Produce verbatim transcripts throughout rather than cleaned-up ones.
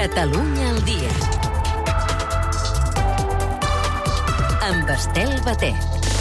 Catalunya al dia. Amb Estel Batet.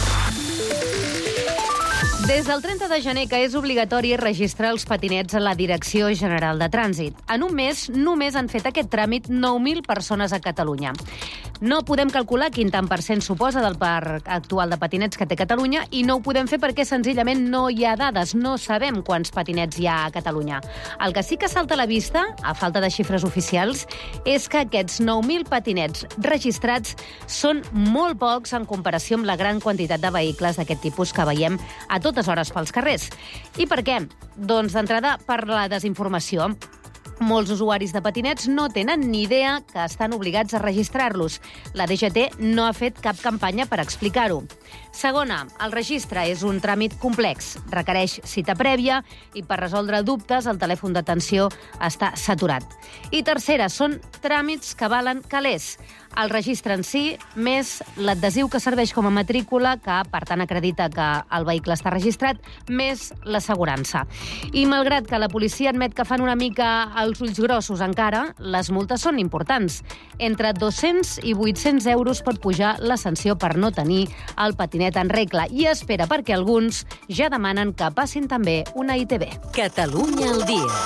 Des del trenta de gener que és obligatori registrar els patinets a la Direcció General de Trànsit. En un mes només han fet aquest tràmit nou mil persones a Catalunya. No podem calcular quin tant per cent suposa del parc actual de patinets que té Catalunya i no ho podem fer perquè senzillament no hi ha dades, no sabem quants patinets hi ha a Catalunya. El que sí que salta a la vista, a falta de xifres oficials, és que aquests nou mil patinets registrats són molt pocs en comparació amb la gran quantitat de vehicles d'aquest tipus que veiem a totes hores pels carrers. I per què? Doncs d'entrada per la desinformació. Molts usuaris de patinets no tenen ni idea que estan obligats a registrar-los. La D G T no ha fet cap campanya per explicar-ho. Segona, el registre és un tràmit complex. Requereix cita prèvia i per resoldre dubtes el telèfon d'atenció està saturat. I tercera, són tràmits que valen calés. El registre en si, més l'adhesiu que serveix com a matrícula, que per tant acredita que el vehicle està registrat, més l'assegurança. I malgrat que la policia admet que fan una mica els ulls grossos encara, les multes són importants. Entre dos-cents i vuit-cents euros pot pujar la sanció per no tenir el patinet en regla i espera perquè alguns ja demanen que passin també una I T B. Catalunya al dia.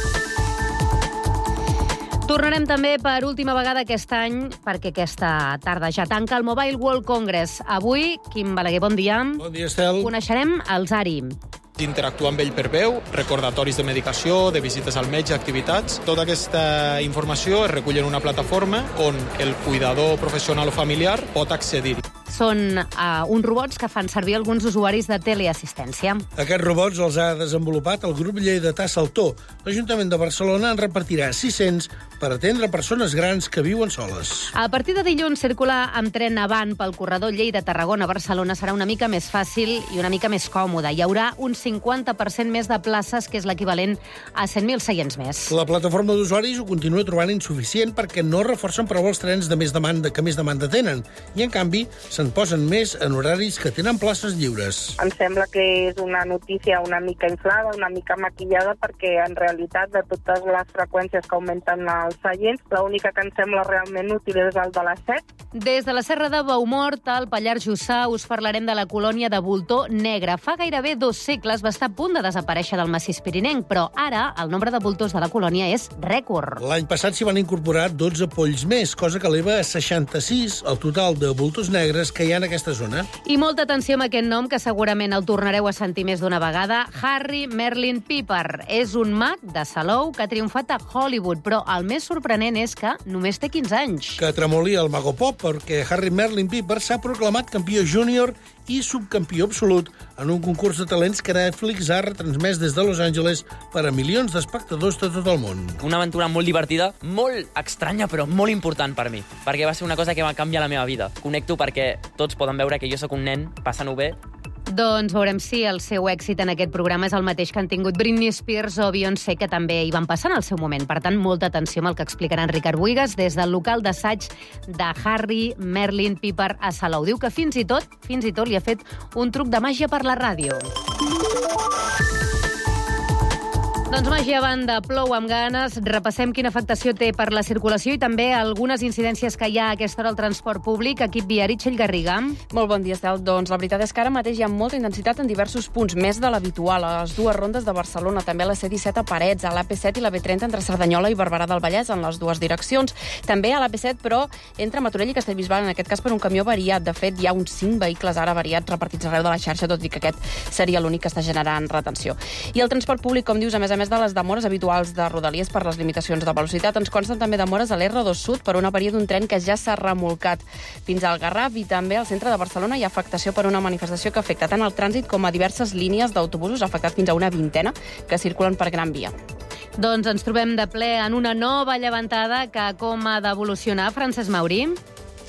Tornarem també per última vegada aquest any, perquè aquesta tarda ja tanca el Mobile World Congress. Avui, Quim Balaguer, bon dia. Bon dia, Estel. Coneixerem els A R I. Interactuar amb ell per veu, recordatoris de medicació, de visites al metge, activitats. Tota aquesta informació es recull en una plataforma on el cuidador professional o familiar pot accedir-hi. Són uh, uns robots que fan servir alguns usuaris de teleassistència. Aquests robots els ha desenvolupat el grup lleidatà Saltó. L'Ajuntament de Barcelona en repartirà sis-cents per atendre persones grans que viuen soles. A partir de dilluns, circular amb tren avant pel corredor Lleida-Tarragona-Barcelona serà una mica més fàcil i una mica més còmode. Hi haurà un cinquanta per cent més de places, que és l'equivalent a cent mil seients més. La plataforma d'usuaris ho continua trobant insuficient perquè no reforcen prou els trens de més demanda que més demanda tenen. I, en canvi, se'n posen més en horaris que tenen places lliures. Em sembla que és una notícia una mica inflada, una mica maquillada, perquè en realitat de totes les freqüències que augmenten els seients, l'única que em sembla realment útil és el de les set. Des de la Serra de Baumort, al Pallars Jussà, us parlarem de la colònia de voltor negre. Fa gairebé dos segles va estar a punt de desaparèixer del massís pirinenc, però ara el nombre de voltors de la colònia és rècord. L'any passat s'hi van incorporar dotze polls més, cosa que eleva a seixanta-sis el total de voltors negres que hi ha en aquesta zona. I molta atenció amb aquest nom, que segurament el tornareu a sentir més d'una vegada. Harry Merlin Piper. És un mag de Salou que ha triomfat a Hollywood, però el més sorprenent és que només té quinze anys. Que tremolia el mago pop, perquè Harry Merlin Piper s'ha proclamat campió júnior i subcampió absolut en un concurs de talents que Netflix ha retransmès des de Los Angeles per a milions d'espectadors de tot el món. Una aventura molt divertida, molt estranya, però molt important per mi, perquè va ser una cosa que va canviar la meva vida. Connecto perquè tots poden veure que jo sóc un nen, passant-ho bé. Doncs veurem si el seu èxit en aquest programa és el mateix que han tingut Britney Spears o Beyoncé, que també hi van passar en el seu moment. Per tant, molta atenció amb el que explicarà en Ricard Buigas des del local d'assaig de Harry Merlin Piper a Salou. Diu que fins i tot, fins i tot li ha fet un truc de màgia per la ràdio. Doncs màgia a banda, plou amb ganes. Repassem quina afectació té per la circulació i també algunes incidències que hi ha a aquesta hora al transport públic. Equip viari, Txell Garriga. Molt bon dia, Estel. Doncs la veritat és que ara mateix hi ha molta intensitat en diversos punts, més de l'habitual, a les dues rondes de Barcelona, també a la C disset a Parets, a l'A P set i la B trenta entre Cerdanyola i Barberà del Vallès, en les dues direccions. També a l'A P set, però, entre Martorell i Castellbisbal, en aquest cas per un camió variat. De fet, hi ha uns cinc vehicles ara variats repartits arreu de la xarxa, tot i que aquest seria l'únic que està generant retenció. I el transport públic, com dius, a més a més de les demores habituals de Rodalies per les limitacions de velocitat, ens consten també demores a l'R dos Sud per una avaria d'un tren que ja s'ha remolcat fins al Garraf, i també al centre de Barcelona hi ha afectació per una manifestació que afecta tant el trànsit com a diverses línies d'autobusos, afectat fins a una vintena que circulen per Gran Via. Doncs ens trobem de ple en una nova llevantada que com ha d'evolucionar, Francesc Mauri?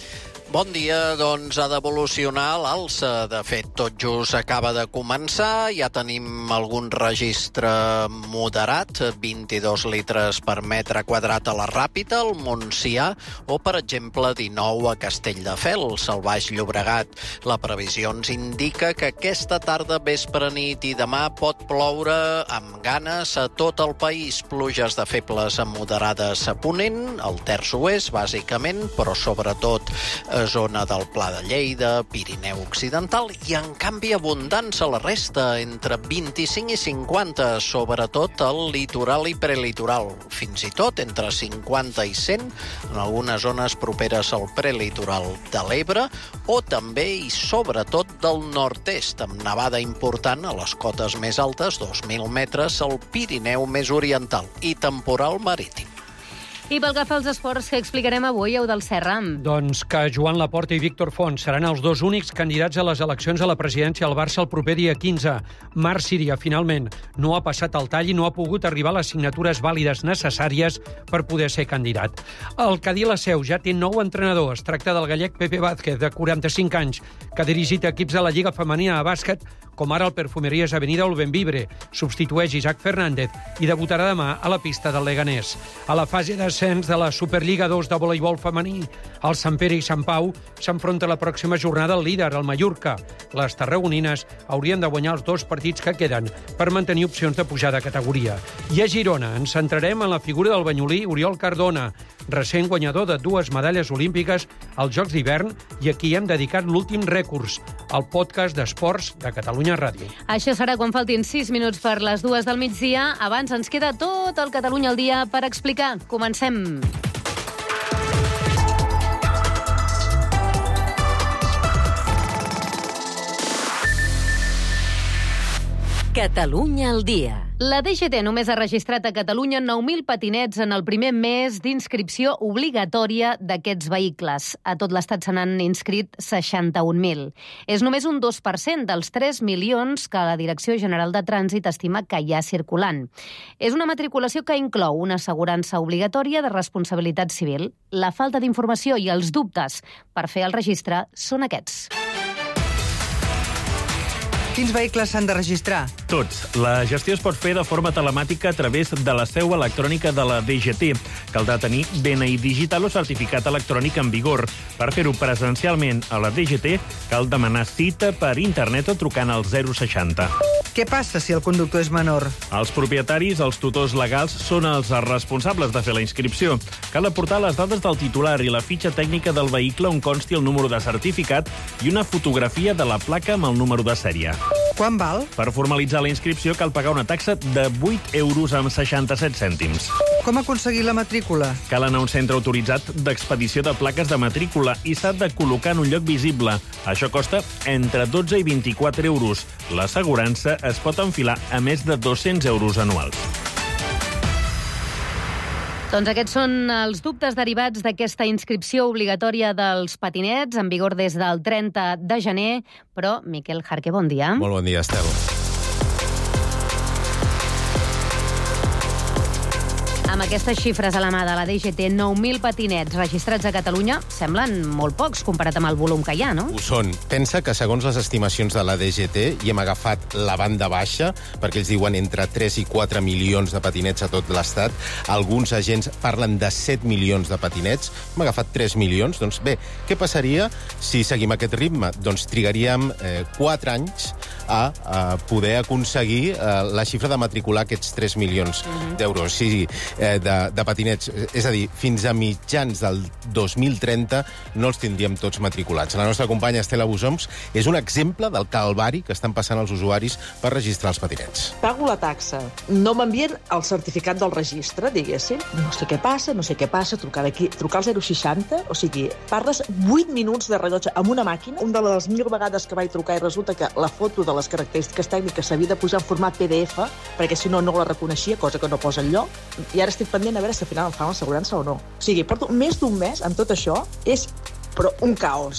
Bon dia, doncs ha d'evolucionar l'alça. De fet, tot just acaba de començar. Ja tenim algun registre moderat, vint-i-dos litres per metre quadrat a la Ràpita, al Montsià, o, per exemple, dinou a Castelldefels, al Baix Llobregat. La previsió ens indica que aquesta tarda, vespre, nit i demà pot ploure amb ganes a tot el país. Pluges de febles a moderades a Ponent, al terç oest, bàsicament, però sobretot zona del Pla de Lleida, Pirineu Occidental, i en canvi abundants a la resta, entre vint-i-cinc i cinquanta, sobretot al litoral i prelitoral, fins i tot entre cinquanta i cent en algunes zones properes al prelitoral de l'Ebre, o també i sobretot del nord-est, amb nevada important a les cotes més altes, dos mil metres, al Pirineu més oriental, i temporal marítim. I pel que fa als esports, que explicarem avui, Eudald Serra? Doncs que Joan Laporta i Víctor Font seran els dos únics candidats a les eleccions a la presidència al Barça el proper dia quinze. Marc Síria, finalment, no ha passat el tall i no ha pogut arribar a les signatures vàlides necessàries per poder ser candidat. El Cadí La Seu ja té nou entrenador. Es tracta del gallec Pepe Vázquez, de quaranta-cinc anys, que ha dirigit equips de la Lliga Femenina de Bàsquet, com ara el Perfumeries Avenida o el Benvibre. Substitueix Isaac Fernández i debutarà demà a la pista del Leganés. A la fase d'ascens de la Superliga dos de voleibol femení, el Sant Pere i Sant Pau s'enfronta la pròxima jornada al líder, el Mallorca. Les tarragonines haurien de guanyar els dos partits que queden per mantenir opcions de pujar de categoria. I a Girona ens centrarem en la figura del banyolí Oriol Cardona, recent guanyador de dues medalles olímpiques als Jocs d'hivern, i a qui hem dedicat l'últim rècords, el podcast d'esports de Catalunya Ràdio. Això serà quan faltin sis minuts per les dues del migdia. Abans ens queda tot el Catalunya al dia per explicar. Comencem. Catalunya al dia. La D G T només ha registrat a Catalunya nou mil patinets en el primer mes d'inscripció obligatòria d'aquests vehicles. A tot l'estat se n'han inscrit seixanta-un mil. És només un dos per cent dels tres milions que la Direcció General de Trànsit estima que hi ha circulant. És una matriculació que inclou una assegurança obligatòria de responsabilitat civil. La falta d'informació i els dubtes per fer el registre són aquests. Quins vehicles s'han de registrar? Tots. La gestió es pot fer de forma telemàtica a través de la seu electrònica de la D G T. Caldrà tenir D N I digital o certificat electrònic en vigor. Per fer-ho presencialment a la D G T cal demanar cita per internet o trucant al zero seixanta. Què passa si el conductor és menor? Els propietaris, els tutors legals, són els responsables de fer la inscripció. Cal aportar les dades del titular i la fitxa tècnica del vehicle on consti el número de certificat i una fotografia de la placa amb el número de sèrie. Quan val? Per formalitzar la inscripció cal pagar una taxa de vuit euros amb seixanta-set cèntims. Com aconseguir la matrícula? Cal anar a un centre autoritzat d'expedició de plaques de matrícula i s'ha de col·locar en un lloc visible. Això costa entre dotze i vint-i-quatre euros. L'assegurança es pot enfilar a més de dos-cents euros anuals. Doncs aquests són els dubtes derivats d'aquesta inscripció obligatòria dels patinets, en vigor des del trenta de gener. Però, Miquel Jarque, bon dia. Molt bon dia, Estel. Amb aquestes xifres a la mà de la D G T, nou mil patinets registrats a Catalunya semblen molt pocs comparat amb el volum que hi ha, no? Ho són. Pensa que, segons les estimacions de la D G T, i hem agafat la banda baixa, perquè ells diuen entre tres i quatre milions de patinets a tot l'estat, alguns agents parlen de set milions de patinets, hem agafat tres milions, doncs bé, què passaria si seguim aquest ritme? Doncs trigaríem eh, quatre anys a, a poder aconseguir eh, la xifra de matricular aquests tres milions mm-hmm. d'euros. Sí, eh, de, de patinets. És a dir, fins a mitjans del dos mil trenta no els tindríem tots matriculats. La nostra companya Estela Busoms és un exemple del calvari que estan passant els usuaris per registrar els patinets. Pago la taxa. No m'envien el certificat del registre, diguéssim. No sé què passa, no sé què passa, trucar aquí, trucar al zero seixanta, o sigui, parles vuit minuts de rellotge amb una màquina. Una de les mil vegades que vaig trucar i resulta que la foto de les característiques tècniques s'havia de posar en format P D F, perquè si no, no la reconeixia, cosa que no posa enlloc. I ara estic pendent a veure si al final em fan l'assegurança o no. O sigui, porto més d'un mes amb tot això, és però un caos.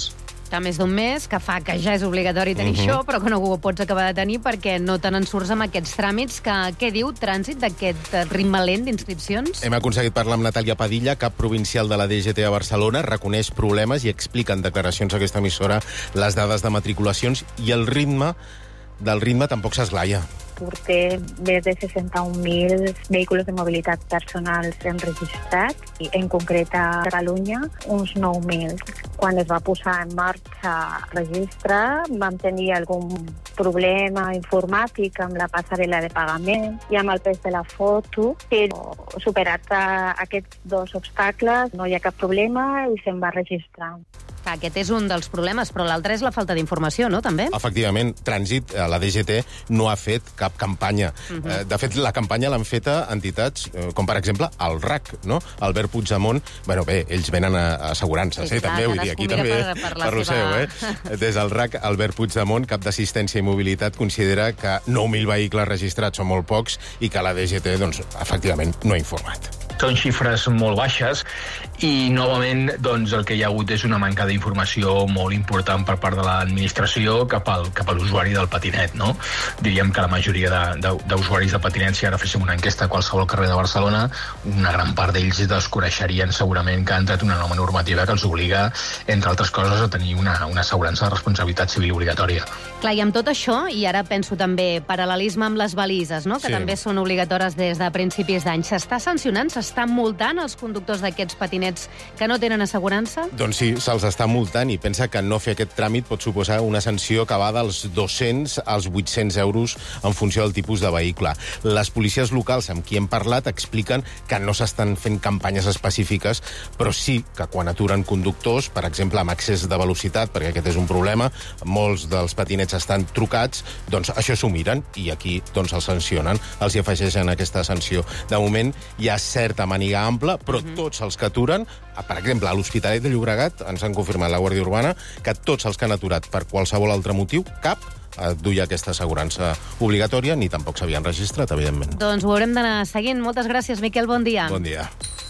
Fa més d'un mes, que fa que ja és obligatori tenir uh-huh. això, però que no ho pots acabar de tenir perquè no te n'en surts amb aquests tràmits. Que, què diu Trànsit d'aquest ritme lent d'inscripcions? Hem aconseguit parlar amb Natàlia Padilla, cap provincial de la D G T a Barcelona, reconeix problemes i explica en declaracions a aquesta emissora les dades de matriculacions i el ritme del ritme tampoc s'esglaia. Portem més de seixanta-un mil vehicles de mobilitat personals enregistrats i en concret a Catalunya uns nou mil. Quan es va posar en marxa el registre vam tenir algun problema informàtic amb la passarel·la de pagament i amb el pes de la foto, però superats aquests dos obstacles no hi ha cap problema i se'n va registrar. Aquest és un dels problemes, però l'altre és la falta d'informació, no, també? Efectivament, Trànsit, la D G T, no ha fet cap campanya. Uh-huh. De fet, la campanya l'han fet a entitats com, per exemple, el R A C, no? Albert Puigdemont, bueno, bé, ells venen a assegurances, sí, eh, també, vull dir, aquí també, per, per, per lo seu, eh? Des del R A C, Albert Puigdemont, cap d'Assistència i Mobilitat, considera que nou mil vehicles registrats són molt pocs i que la D G T, doncs, efectivament, no ha informat. Són xifres molt baixes i, novament, doncs, el que hi ha hagut és una manca d'informació molt important per part de l'administració cap al, cap a l'usuari del patinet, no? Diríem que la majoria d'usuaris de, de, de patinet, si ara féssim una enquesta a qualsevol carrer de Barcelona, una gran part d'ells desconeixerien segurament que ha entrat una nova normativa que els obliga, entre altres coses, a tenir una, una assegurança de responsabilitat civil obligatòria. Clar, i amb tot això, i ara penso també paral·lelisme amb les balises, no? Que sí. També són obligatòries des de principis d'any. S'està sancionant, s'està multant els conductors d'aquests patinets que no tenen assegurança? Doncs sí, se'ls està multant i pensa que no fer aquest tràmit pot suposar una sanció que va dels dos-cents als vuit-cents euros en funció del tipus de vehicle. Les policies locals amb qui hem parlat expliquen que no s'estan fent campanyes específiques, però sí que quan aturen conductors, per exemple, amb excés de velocitat, perquè aquest és un problema, molts dels patinets estan trucats, doncs això s'ho miren i aquí doncs els sancionen, els hi afegeixen aquesta sanció. De moment hi ha certa màniga ampla, però uh-huh. tots els que aturen, per exemple, a l'Hospitalet de Llobregat, ens han confirmat la Guàrdia Urbana que tots els que han aturat per qualsevol altre motiu, cap duia aquesta assegurança obligatòria, ni tampoc s'havien registrat, evidentment. Doncs ho haurem d'anar seguint. Moltes gràcies, Miquel, bon dia. Bon dia.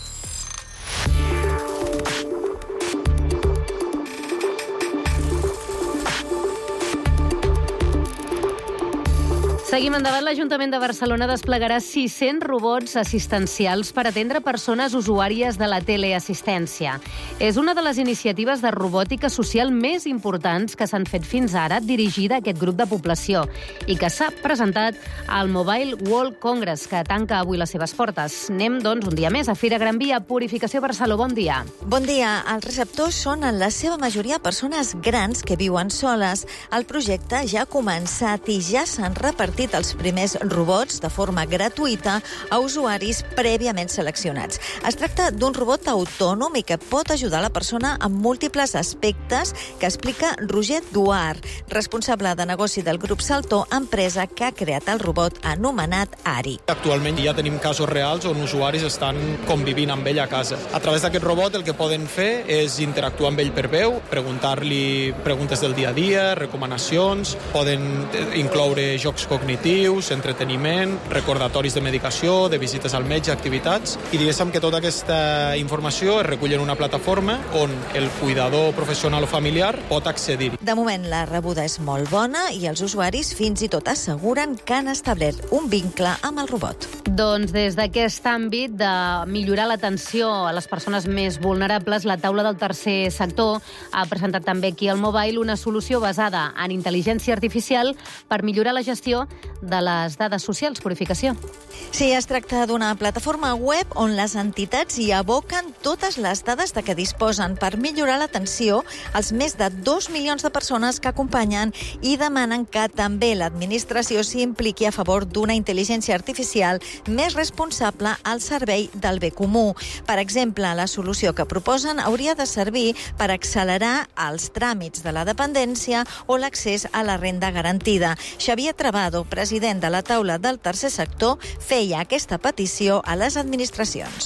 Seguim endavant. L'Ajuntament de Barcelona desplegarà sis-cents robots assistencials per atendre persones usuàries de la teleassistència. És una de les iniciatives de robòtica social més importants que s'han fet fins ara dirigida a aquest grup de població i que s'ha presentat al Mobile World Congress, que tanca avui les seves portes. Anem, doncs, un dia més a Fira Gran Via, Purificació Barcelona. Bon dia. Bon dia. Els receptors són en la seva majoria persones grans que viuen soles. El projecte ja ha començat i ja s'han repartit els primers robots de forma gratuïta a usuaris prèviament seleccionats. Es tracta d'un robot autònom i que pot ajudar la persona en múltiples aspectes que explica Roger Duart, responsable de negoci del grup Saltó, empresa que ha creat el robot anomenat Ari. Actualment ja tenim casos reals on usuaris estan convivint amb ell a casa. A través d'aquest robot el que poden fer és interactuar amb ell per veu, preguntar-li preguntes del dia a dia, recomanacions, poden incloure jocs cognitius, entreteniment, recordatoris de medicació, de visites al metge, activitats, i diguéssim que tota aquesta informació es recull en una plataforma on el cuidador professional o familiar pot accedir. De moment la rebuda és molt bona i els usuaris fins i tot asseguren que han establert un vincle amb el robot. Doncs des d'aquest àmbit de millorar l'atenció a les persones més vulnerables, la taula del tercer sector ha presentat també aquí al Mobile una solució basada en intel·ligència artificial per millorar la gestió de les dades socials. Purificació. Sí, es tracta d'una plataforma web on les entitats hi aboquen totes les dades de què disposen per millorar l'atenció als més de dos milions de persones que acompanyen i demanen que també l'administració s'impliqui a favor d'una intel·ligència artificial més responsable al servei del bé comú. Per exemple, la solució que proposen hauria de servir per accelerar els tràmits de la dependència o l'accés a la renda garantida. Xavier Travado, president de la taula del tercer sector, feia aquesta petició a les administracions.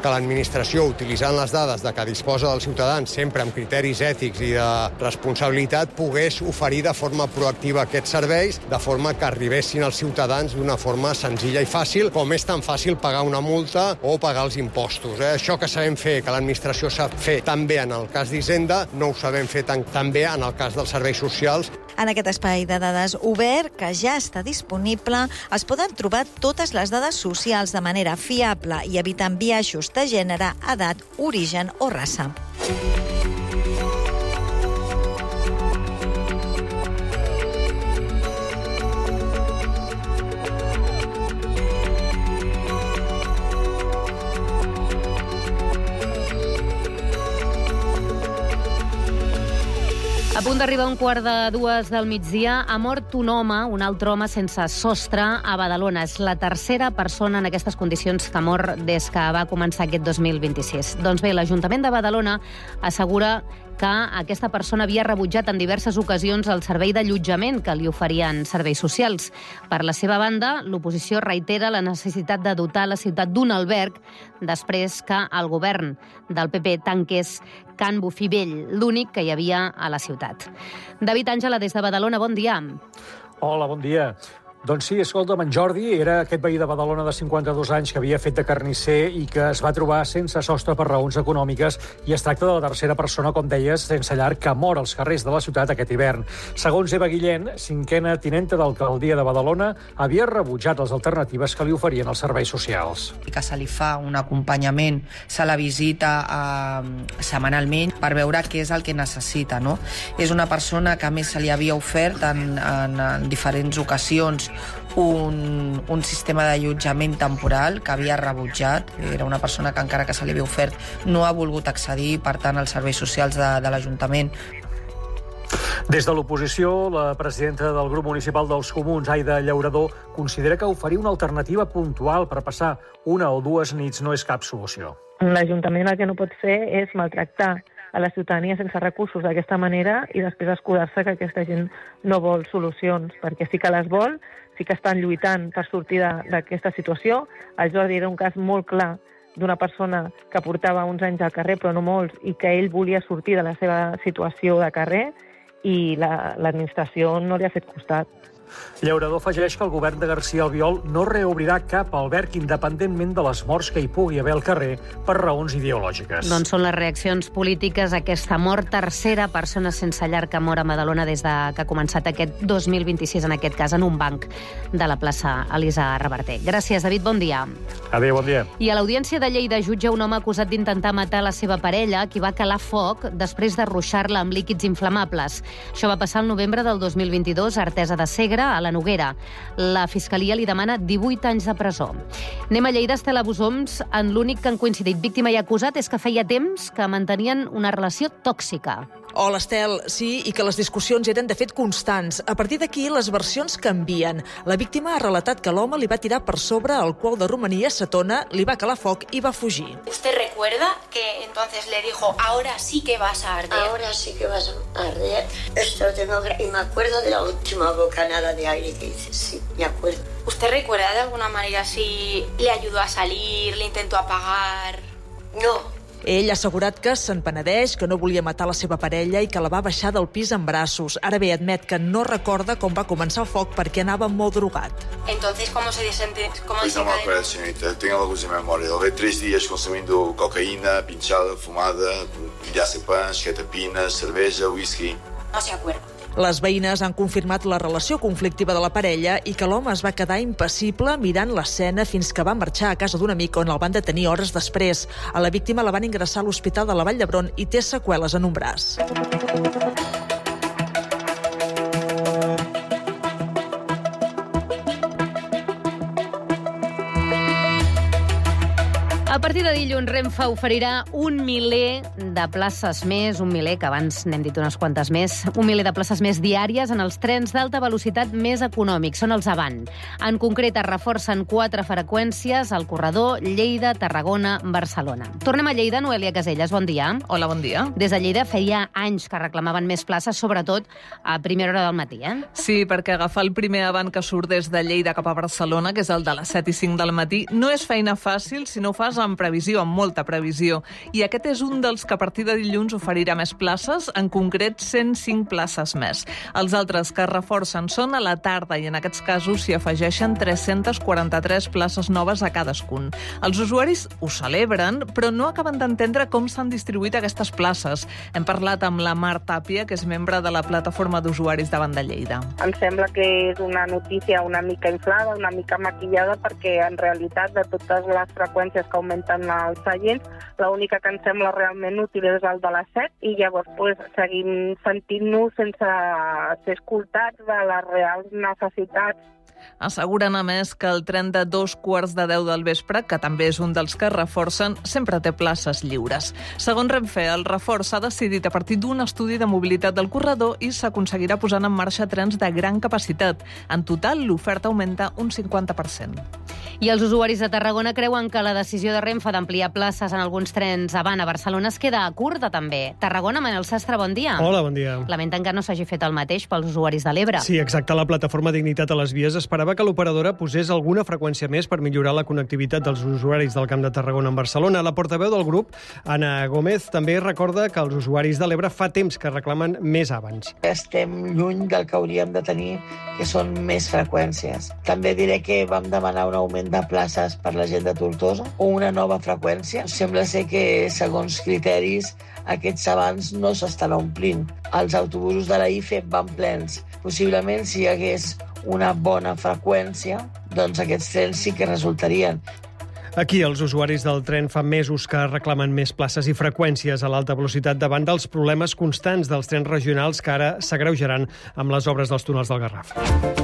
que l'administració, utilitzant les dades de què disposa dels ciutadans, sempre amb criteris ètics i de responsabilitat, pogués oferir de forma proactiva aquests serveis, de forma que arribessin als ciutadans d'una forma senzilla i fàcil, com és tan fàcil pagar una multa o pagar els impostos. Eh? Això que sabem fer, que l'administració sap fer tan bé en el cas d'Hisenda, no ho sabem fer tan, tan bé en el cas dels serveis socials. En aquest espai de dades obert, que ja està disponible, es poden trobar totes les dades socials de manera fiable i evitant biaixos de gènere, edat, origen o raça. A punt d'arribar a un quart de dues del migdia, ha mort un home, un altre home sense sostre, a Badalona. És la tercera persona en aquestes condicions que mor des que va començar aquest dos mil vint-i-sis. Doncs bé, l'Ajuntament de Badalona assegura que aquesta persona havia rebutjat en diverses ocasions el servei d'allotjament que li oferien serveis socials. Per la seva banda, l'oposició reitera la necessitat de dotar la ciutat d'un alberg després que el govern del P P tanqués Can Bufí Vell, l'únic que hi havia a la ciutat. David Àngela, des de Badalona, bon dia. Hola, bon dia. Doncs sí, escolta'm, en Jordi era aquest veí de Badalona de cinquanta-dos anys que havia fet de carnisser i que es va trobar sense sostre per raons econòmiques, i es tracta de la tercera persona, com deies, sense llar que mor als carrers de la ciutat aquest hivern. Segons Eva Guillén, cinquena tinenta d'alcaldia de Badalona, havia rebutjat les alternatives que li oferien els serveis socials. Que se li fa un acompanyament, se la visita eh, setmanalment per veure què és el que necessita, no? És una persona que a més se li havia ofert en, en, en diferents ocasions Un, un sistema d'allotjament temporal que havia rebutjat. Era una persona que encara que se li havia ofert no ha volgut accedir, per tant, als serveis socials de, de l'Ajuntament. Des de l'oposició, la presidenta del grup municipal dels Comuns, Aida Llaurador, considera que oferir una alternativa puntual per passar una o dues nits no és cap solució. L'Ajuntament el que no pot fer és maltractar a la ciutadania sense recursos d'aquesta manera i després escudar-se que aquesta gent no vol solucions, perquè sí que les vol, sí que estan lluitant per sortir d'aquesta situació. El Jordi era un cas molt clar d'una persona que portava uns anys al carrer, però no molts, i que ell volia sortir de la seva situació de carrer, i la, l'administració no li ha fet costat. Llaurador afegeix que el govern de García Albiol no reobrirà cap alberg independentment de les morts que hi pugui haver al carrer per raons ideològiques. Doncs són les reaccions polítiques a aquesta mort, tercera persona sense llar que mor a Badalona des de que ha començat aquest dos mil vint-i-sis, en aquest cas en un banc de la plaça Elisa Reverter. Gràcies, David, bon dia. Adéu, bon dia. I a l'Audiència de Lleida jutja un home acusat d'intentar matar la seva parella, qui va calar foc després de ruixar-la amb líquids inflamables. Això va passar el novembre del dos mil vint-i-dos a Artesa de Segre, a la Noguera. La Fiscalia li demana divuit anys de presó. Anem a Lleida, Estela Busoms. En l'únic que han coincidit víctima i acusat és que feia temps que mantenien una relació tòxica. Hola, Estel. Sí, i que les discussions eren de fet constants. A partir d'aquí, les versions canvien. La víctima ha relatat que l'home li va tirar per sobre el quau de romaní a Setona, li va calar foc i va fugir. ¿Usted recuerda que entonces le dijo, ahora sí que vas a arder? Ahora sí que vas a arder. Esto lo tengo que... Y me acuerdo de la última bocanada de aire que hice. Sí, me acuerdo. ¿Usted recuerda de alguna manera si le ayudó a salir, le intentó apagar? No. Ell ha assegurat que se'n penedeix, que no volia matar la seva parella i que la va baixar del pis en braços. Ara bé, admet que no recorda com va començar el foc perquè anava molt drogat. Entonces, ¿cómo se desencadenó? Pues no me acuerdo, señorita. Tengo algo de memoria. Levei três dias consumindo cocaína, pinchada, fumada, diazepam, ketapina, cerveja, whisky. No se acuerda. Les veïnes han confirmat la relació conflictiva de la parella i que l'home es va quedar impassible mirant l'escena fins que va marxar a casa d'un amic on el van detenir hores després. A la víctima la van ingressar a l'Hospital de la Vall d'Hebron i té seqüeles en un braç. A partir de dilluns, Renfe oferirà un miler de places més, un miler, que abans n'hem dit unes quantes més, un miler de places més diàries en els trens d'alta velocitat més econòmics, són els Avant. En concret, es reforcen quatre freqüències al corredor Lleida-Tarragona Barcelona. Tornem a Lleida, Noelia Caselles, bon dia. Hola, bon dia. Des de Lleida feia anys que reclamaven més places, sobretot a primera hora del matí, eh? Sí, perquè agafar el primer Avant que surt des de Lleida cap a Barcelona, que és el de les set i cinc del matí, no és feina fàcil si no ho fas amb previsió, amb molta previsió. I aquest és un dels que a partir de dilluns oferirà més places, en concret cent cinc places més. Els altres que es reforcen són a la tarda i en aquests casos s'hi afegeixen tres-centes quaranta-tres places noves a cadascun. Els usuaris ho celebren, però no acaben d'entendre com s'han distribuït aquestes places. Hem parlat amb la Mar Tàpia, que és membre de la plataforma d'usuaris davant de Lleida. Em sembla que és una notícia una mica inflada, una mica maquillada, perquè en realitat de totes les freqüències que augmenten els seients, l'única que ens sembla realment útil és el de les set, i llavors pues, seguim sentint-nos sense ser escoltats de les reals necessitats. Asseguren, a més, que el tren de dos quarts de deu del vespre, que també és un dels que reforcen, sempre té places lliures. Segons Renfe, el reforç s'ha decidit a partir d'un estudi de mobilitat del corredor i s'aconseguirà posant en marxa trens de gran capacitat. En total, l'oferta augmenta un cinquanta per cent. I els usuaris de Tarragona creuen que la decisió de Renfe d'ampliar places en alguns trens avant a Barcelona es queda curta, també. Tarragona, Manel Sastre, bon dia. Hola, bon dia. Lamenten que no s'hagi fet el mateix pels usuaris de l'Ebre. Sí, exacte. La plataforma Dignitat a les Vies esperava que l'operadora posés alguna freqüència més per millorar la connectivitat dels usuaris del Camp de Tarragona amb Barcelona. La portaveu del grup, Anna Gómez, també recorda que els usuaris de l'Ebre fa temps que reclamen més abans. Estem lluny del que hauríem de tenir, que són més freqüències. També diré que vam demanar un augment de places per la gent de Tortosa o una nova freqüència. Sembla ser que, segons criteris, aquests abans no s'estan omplint. Els autobusos de la I F E van plens. Possiblement, si hi hagués una bona freqüència, doncs aquests trens sí que resultarien. Aquí els usuaris del tren fa mesos que reclamen més places i freqüències a l'alta velocitat davant dels problemes constants dels trens regionals que ara s'agreujaran amb les obres dels túnels del Garraf.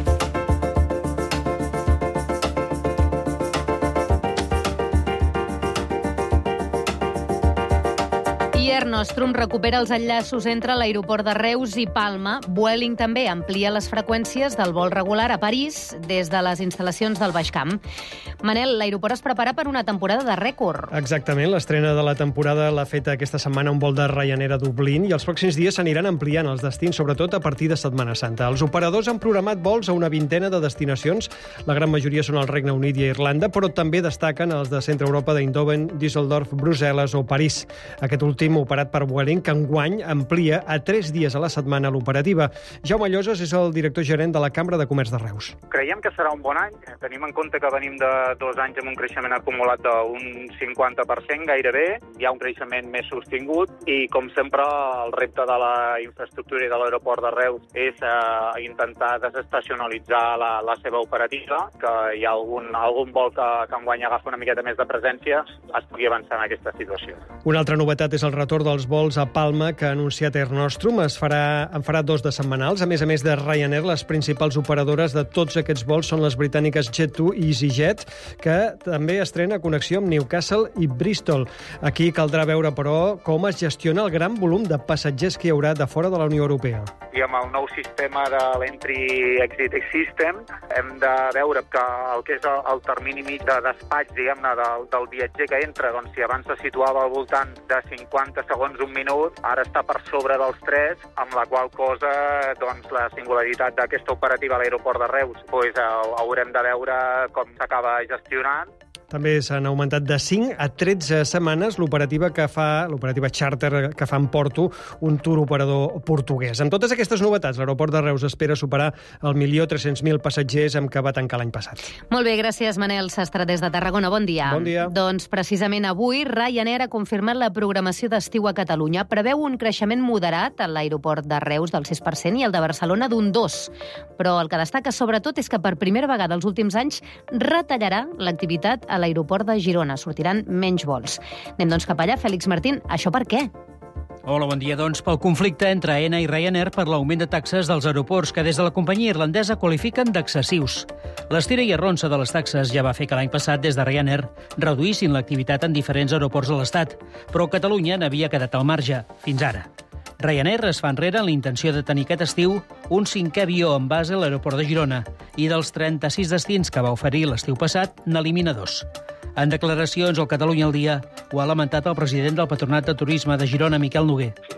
Nostrum recupera els enllaços entre l'aeroport de Reus i Palma. Vueling també amplia les freqüències del vol regular a París des de les instal·lacions del Baix Camp. Manel, l'aeroport es prepara per una temporada de rècord. Exactament, l'estrena de la temporada l'ha fet aquesta setmana un vol de Ryanair a Dublín i els pròxims dies s'aniran ampliant els destins, sobretot a partir de Setmana Santa. Els operadors han programat vols a una vintena de destinacions. La gran majoria són al Regne Unit i Irlanda, però també destaquen els de Centre Europa d'Eindhoven, Düsseldorf, Brussel·les o París. Aquest últim operat per Vueling, que enguany amplia a tres dies a la setmana l'operativa. Jaume Lloses és el director gerent de la Cambra de Comerç de Reus. Creiem que serà un bon any. Tenim en compte que venim de dos anys amb un creixement acumulat d'un cinquanta per cent gairebé. Hi ha un creixement més sostingut i, com sempre, el repte de la infraestructura i de l'aeroport de Reus és eh, intentar desestacionalitzar la, la seva operativa, que hi ha algun, algun vol que, que enguany agafa una miqueta més de presència, es pugui avançar en aquesta situació. Una altra novetat és el retorn dels vols a Palma que ha anunciat Air Nostrum. Es farà, en farà dos de setmanals. A més a més de Ryanair, les principals operadores de tots aquests vols són les britàniques Jet two i EasyJet, que també estrena connexió amb Newcastle i Bristol. Aquí caldrà veure, però, com es gestiona el gran volum de passatgers que hi haurà de fora de la Unió Europea. I amb el nou sistema de l'Entry-Exit System hem de veure que el que és el, el termini mig de despatx, diguem-ne, del, del viatger que entra, doncs si abans se situava al voltant de cinquanta segons, un minut, ara està per sobre dels tres, amb la qual cosa doncs, la singularitat d'aquesta operativa a l'aeroport de Reus doncs, haurem de veure com s'acaba gestionant. També s'han augmentat de cinc a tretze setmanes l'operativa que fa l'operativa charter que fa en Porto, un tour operador portuguès. Amb totes aquestes novetats, l'aeroport de Reus espera superar el milió tres-cents mil passatgers amb què va tancar l'any passat. Molt bé, gràcies, Manel Sastre, des de Tarragona. Bon dia. Bon dia. Doncs precisament avui Ryanair ha confirmat la programació d'estiu a Catalunya. Preveu un creixement moderat a l'aeroport de Reus del sis per cent i el de Barcelona d'un dos. Però el que destaca sobretot és que per primera vegada als últims anys retallarà l'activitat a l'aeroport de Girona. Sortiran menys vols. Anem doncs cap allà. Fèlix Martín, això per què? Hola, bon dia. Doncs pel conflicte entre Aena i Ryanair per l'augment de taxes dels aeroports que des de la companyia irlandesa qualifiquen d'excessius. L'estira i arronsa de les taxes ja va fer que l'any passat des de Ryanair reduïssin l'activitat en diferents aeroports de l'Estat, però Catalunya n'havia quedat al marge, fins ara. Ryanair es fa enrere en la intenció de tenir aquest estiu un cinquè avió en base a l'aeroport de Girona i dels trenta-sis destins que va oferir l'estiu passat n'elimina dos. En declaracions al Catalunya al dia ho ha lamentat el president del Patronat de Turisme de Girona, Miquel Noguer. Al final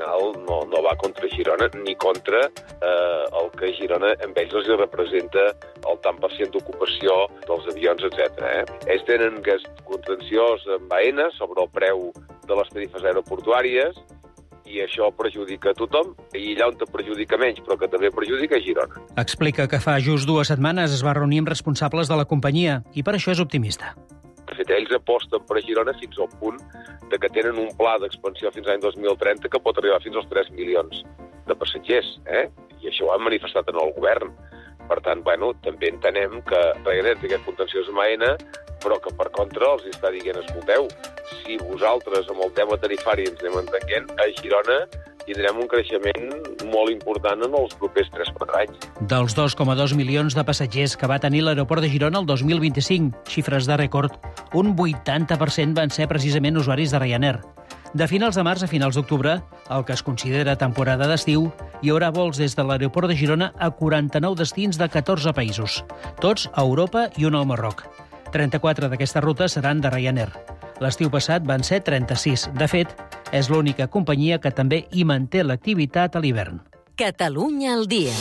no, no va contra Girona ni contra eh, el que Girona amb ells els representa el tant per cent d'ocupació dels avions, etcètera. Eh? Ells tenen aquest contenciós amb Aena sobre el preu de les tarifes aeroportuàries i això perjudica a tothom, i allà on te perjudica menys, però que també perjudica a Girona. Explica que fa just dues setmanes es va reunir amb responsables de la companyia i per això és optimista. De fet, ells aposten per a Girona fins al punt de que tenen un pla d'expansió fins l'any dos mil trenta que pot arribar fins als tres milions de passatgers, eh? I això ho han manifestat en el govern. Per tant, bueno, també entenem que Ryanair té aquest contenciós amb Aena, però que per contra els està dient, escolteu, si vosaltres amb el tema tarifari ens anem entenent, a Girona tindrem un creixement molt important en els propers tres quatre anys. Dels dos coma dos milions de passatgers que va tenir l'aeroport de Girona el dos mil vint-i-cinc, xifres de rècord, un vuitanta per cent van ser precisament usuaris de Ryanair. De finals de març a finals d'octubre, el que es considera temporada d'estiu, hi haurà vols des de l'aeroport de Girona a quaranta-nou destins de catorze països, tots a Europa i un al Marroc. trenta-quatre d'aquestes rutes seran de Ryanair. L'estiu passat van ser trenta-sis. De fet, és l'única companyia que també hi manté l'activitat a l'hivern. Catalunya al dia.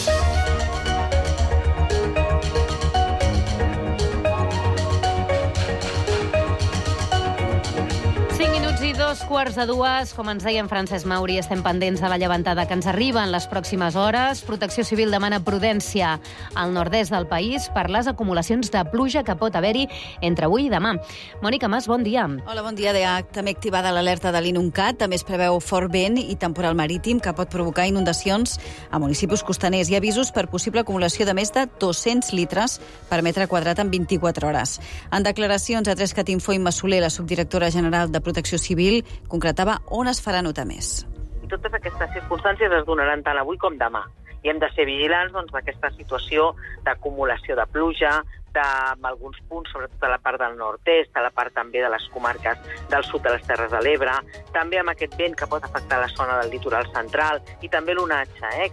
Dos quarts de dues, com ens deia en Francesc Mauri, estem pendents de la llevantada que ens arriba en les pròximes hores. Protecció Civil demana prudència al nord-est del país per les acumulacions de pluja que pot haver-hi entre avui i demà. Mònica Mas, bon dia. Hola, bon dia. Dea. També activada l'alerta de l'Inuncat. També es preveu fort vent i temporal marítim que pot provocar inundacions a municipis costaners i avisos per possible acumulació de més de dos-cents litres per metre quadrat en vint-i-quatre hores. En declaracions a Trescat Info, Imma Soler, la subdirectora general de Protecció Civil, concretava on es farà nota més. I totes aquestes circumstàncies es donaran tant avui com demà. I hem de ser vigilants doncs, d'aquesta situació d'acumulació de pluja, de, en alguns punts, sobretot a la part del nord-est, a la part també de les comarques del sud de les Terres de l'Ebre, també amb aquest vent que pot afectar la zona del litoral central i també l'onatge, eh?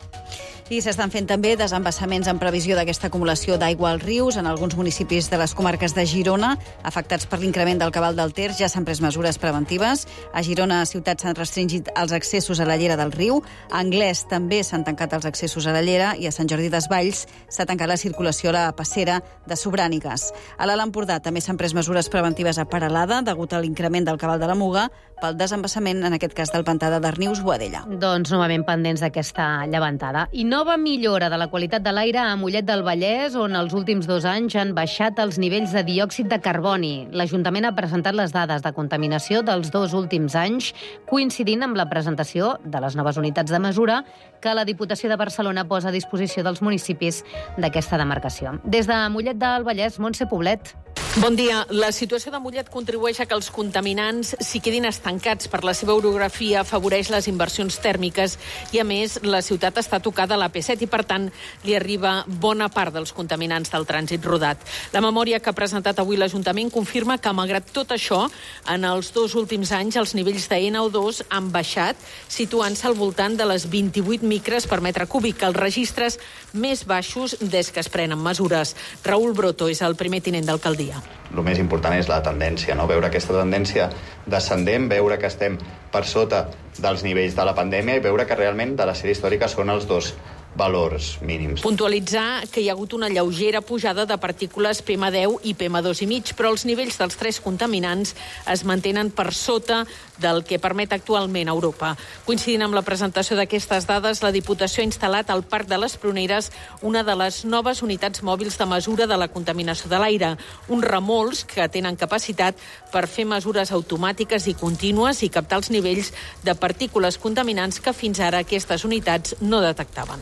I s'estan fent també desembassaments en previsió d'aquesta acumulació d'aigua als rius. En alguns municipis de les comarques de Girona, afectats per l'increment del cabal del Ter, ja s'han pres mesures preventives. A Girona, a ciutat, s'han restringit els accessos a la llera del riu. A Anglès també s'han tancat els accessos a la llera i a Sant Jordi Desvalls s'ha tancat la circulació a la passera de Sobrànigues. A l'Alt Empordà també s'han pres mesures preventives a Peralada degut a l'increment del cabal de la Muga pel desembassament, en aquest cas del pantà de Darnius-Boadella. Doncs novament pendents d'aquesta llevantada. I nova millora de la qualitat de l'aire a Mollet del Vallès, on els últims dos anys han baixat els nivells de diòxid de carboni. L'Ajuntament ha presentat les dades de contaminació dels dos últims anys, coincidint amb la presentació de les noves unitats de mesura que la Diputació de Barcelona posa a disposició dels municipis d'aquesta demarcació. Des de Mollet del Vallès, Montse Poblet. Bon dia. La situació de Mollet contribueix a que els contaminants s'hi quedin estancats. Per la seva orografia afavoreix les inversions tèrmiques i, a més, la ciutat està tocada a l'A P set i, per tant, li arriba bona part dels contaminants del trànsit rodat. La memòria que ha presentat avui l'Ajuntament confirma que, malgrat tot això, en els dos últims anys els nivells de N O dos han baixat, situant-se al voltant de les vint-i-vuit micres per metre cúbic, els registres més baixos des que es prenen mesures. Raül Broto és el primer tinent d'alcaldia. El més important és la tendència, no? Veure aquesta tendència descendent, veure que estem per sota dels nivells de la pandèmia i veure que realment de la sèrie històrica són els dos valors mínims. Puntualitzar que hi ha hagut una lleugera pujada de partícules P M deu i P M dos i mig, però els nivells dels tres contaminants es mantenen per sota del que permet actualment Europa. Coincidint amb la presentació d'aquestes dades, la Diputació ha instal·lat al Parc de les Pruneres una de les noves unitats mòbils de mesura de la contaminació de l'aire, uns remolcs que tenen capacitat per fer mesures automàtiques i contínues i captar els nivells de partícules contaminants que fins ara aquestes unitats no detectaven.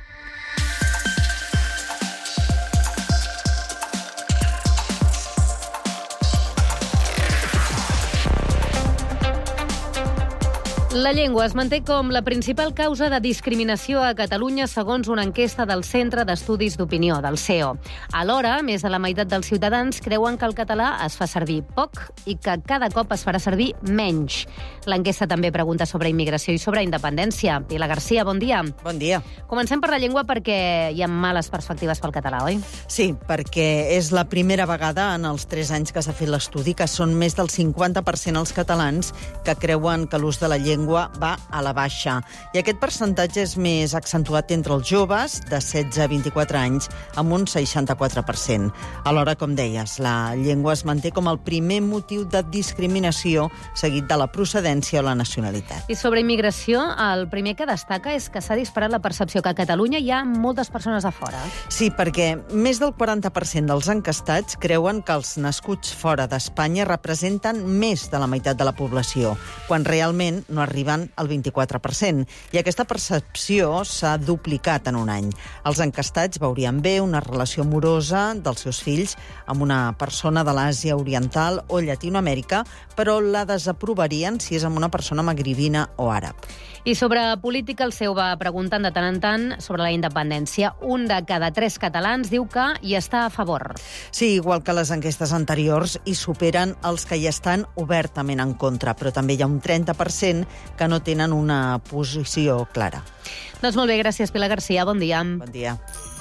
La llengua es manté com la principal causa de discriminació a Catalunya segons una enquesta del Centre d'Estudis d'Opinió, del C E O. Alhora, més de la meitat dels ciutadans creuen que el català es fa servir poc i que cada cop es farà servir menys. L'enquesta també pregunta sobre immigració i sobre independència. Pilar Garcia, bon dia. Bon dia. Comencem per la llengua perquè hi ha males perspectives pel català, oi? Sí, perquè és la primera vegada en els tres anys que s'ha fet l'estudi que són més del cinquanta per cent els catalans que creuen que l'ús de la llengua llengua va a la baixa. I aquest percentatge és més accentuat entre els joves de setze a vint-i-quatre anys, amb un seixanta-quatre per cent. Alhora, com deies, la llengua es manté com el primer motiu de discriminació, seguit de la procedència o la nacionalitat. I sobre immigració, el primer que destaca és que s'ha disparat la percepció que a Catalunya hi ha moltes persones a fora. Sí, perquè més del quaranta per cent dels encastats creuen que els nascuts fora d'Espanya representen més de la meitat de la població, quan realment no arriben al vint-i-quatre per cent. I aquesta percepció s'ha duplicat en un any. Els encastats veurien bé una relació amorosa dels seus fills amb una persona de l'Àsia Oriental o Llatinoamèrica, però la desaprovarien si és amb una persona magribina o àrab. I sobre política, el seu va preguntant de tant en tant sobre la independència. Un de cada tres catalans diu que hi està a favor. Sí, igual que les enquestes anteriors, hi superen els que hi estan obertament en contra, però també hi ha un trenta per cent que no tenen una posició clara. Doncs molt bé, gràcies, Pilar Garcia. Bon dia. Bon dia.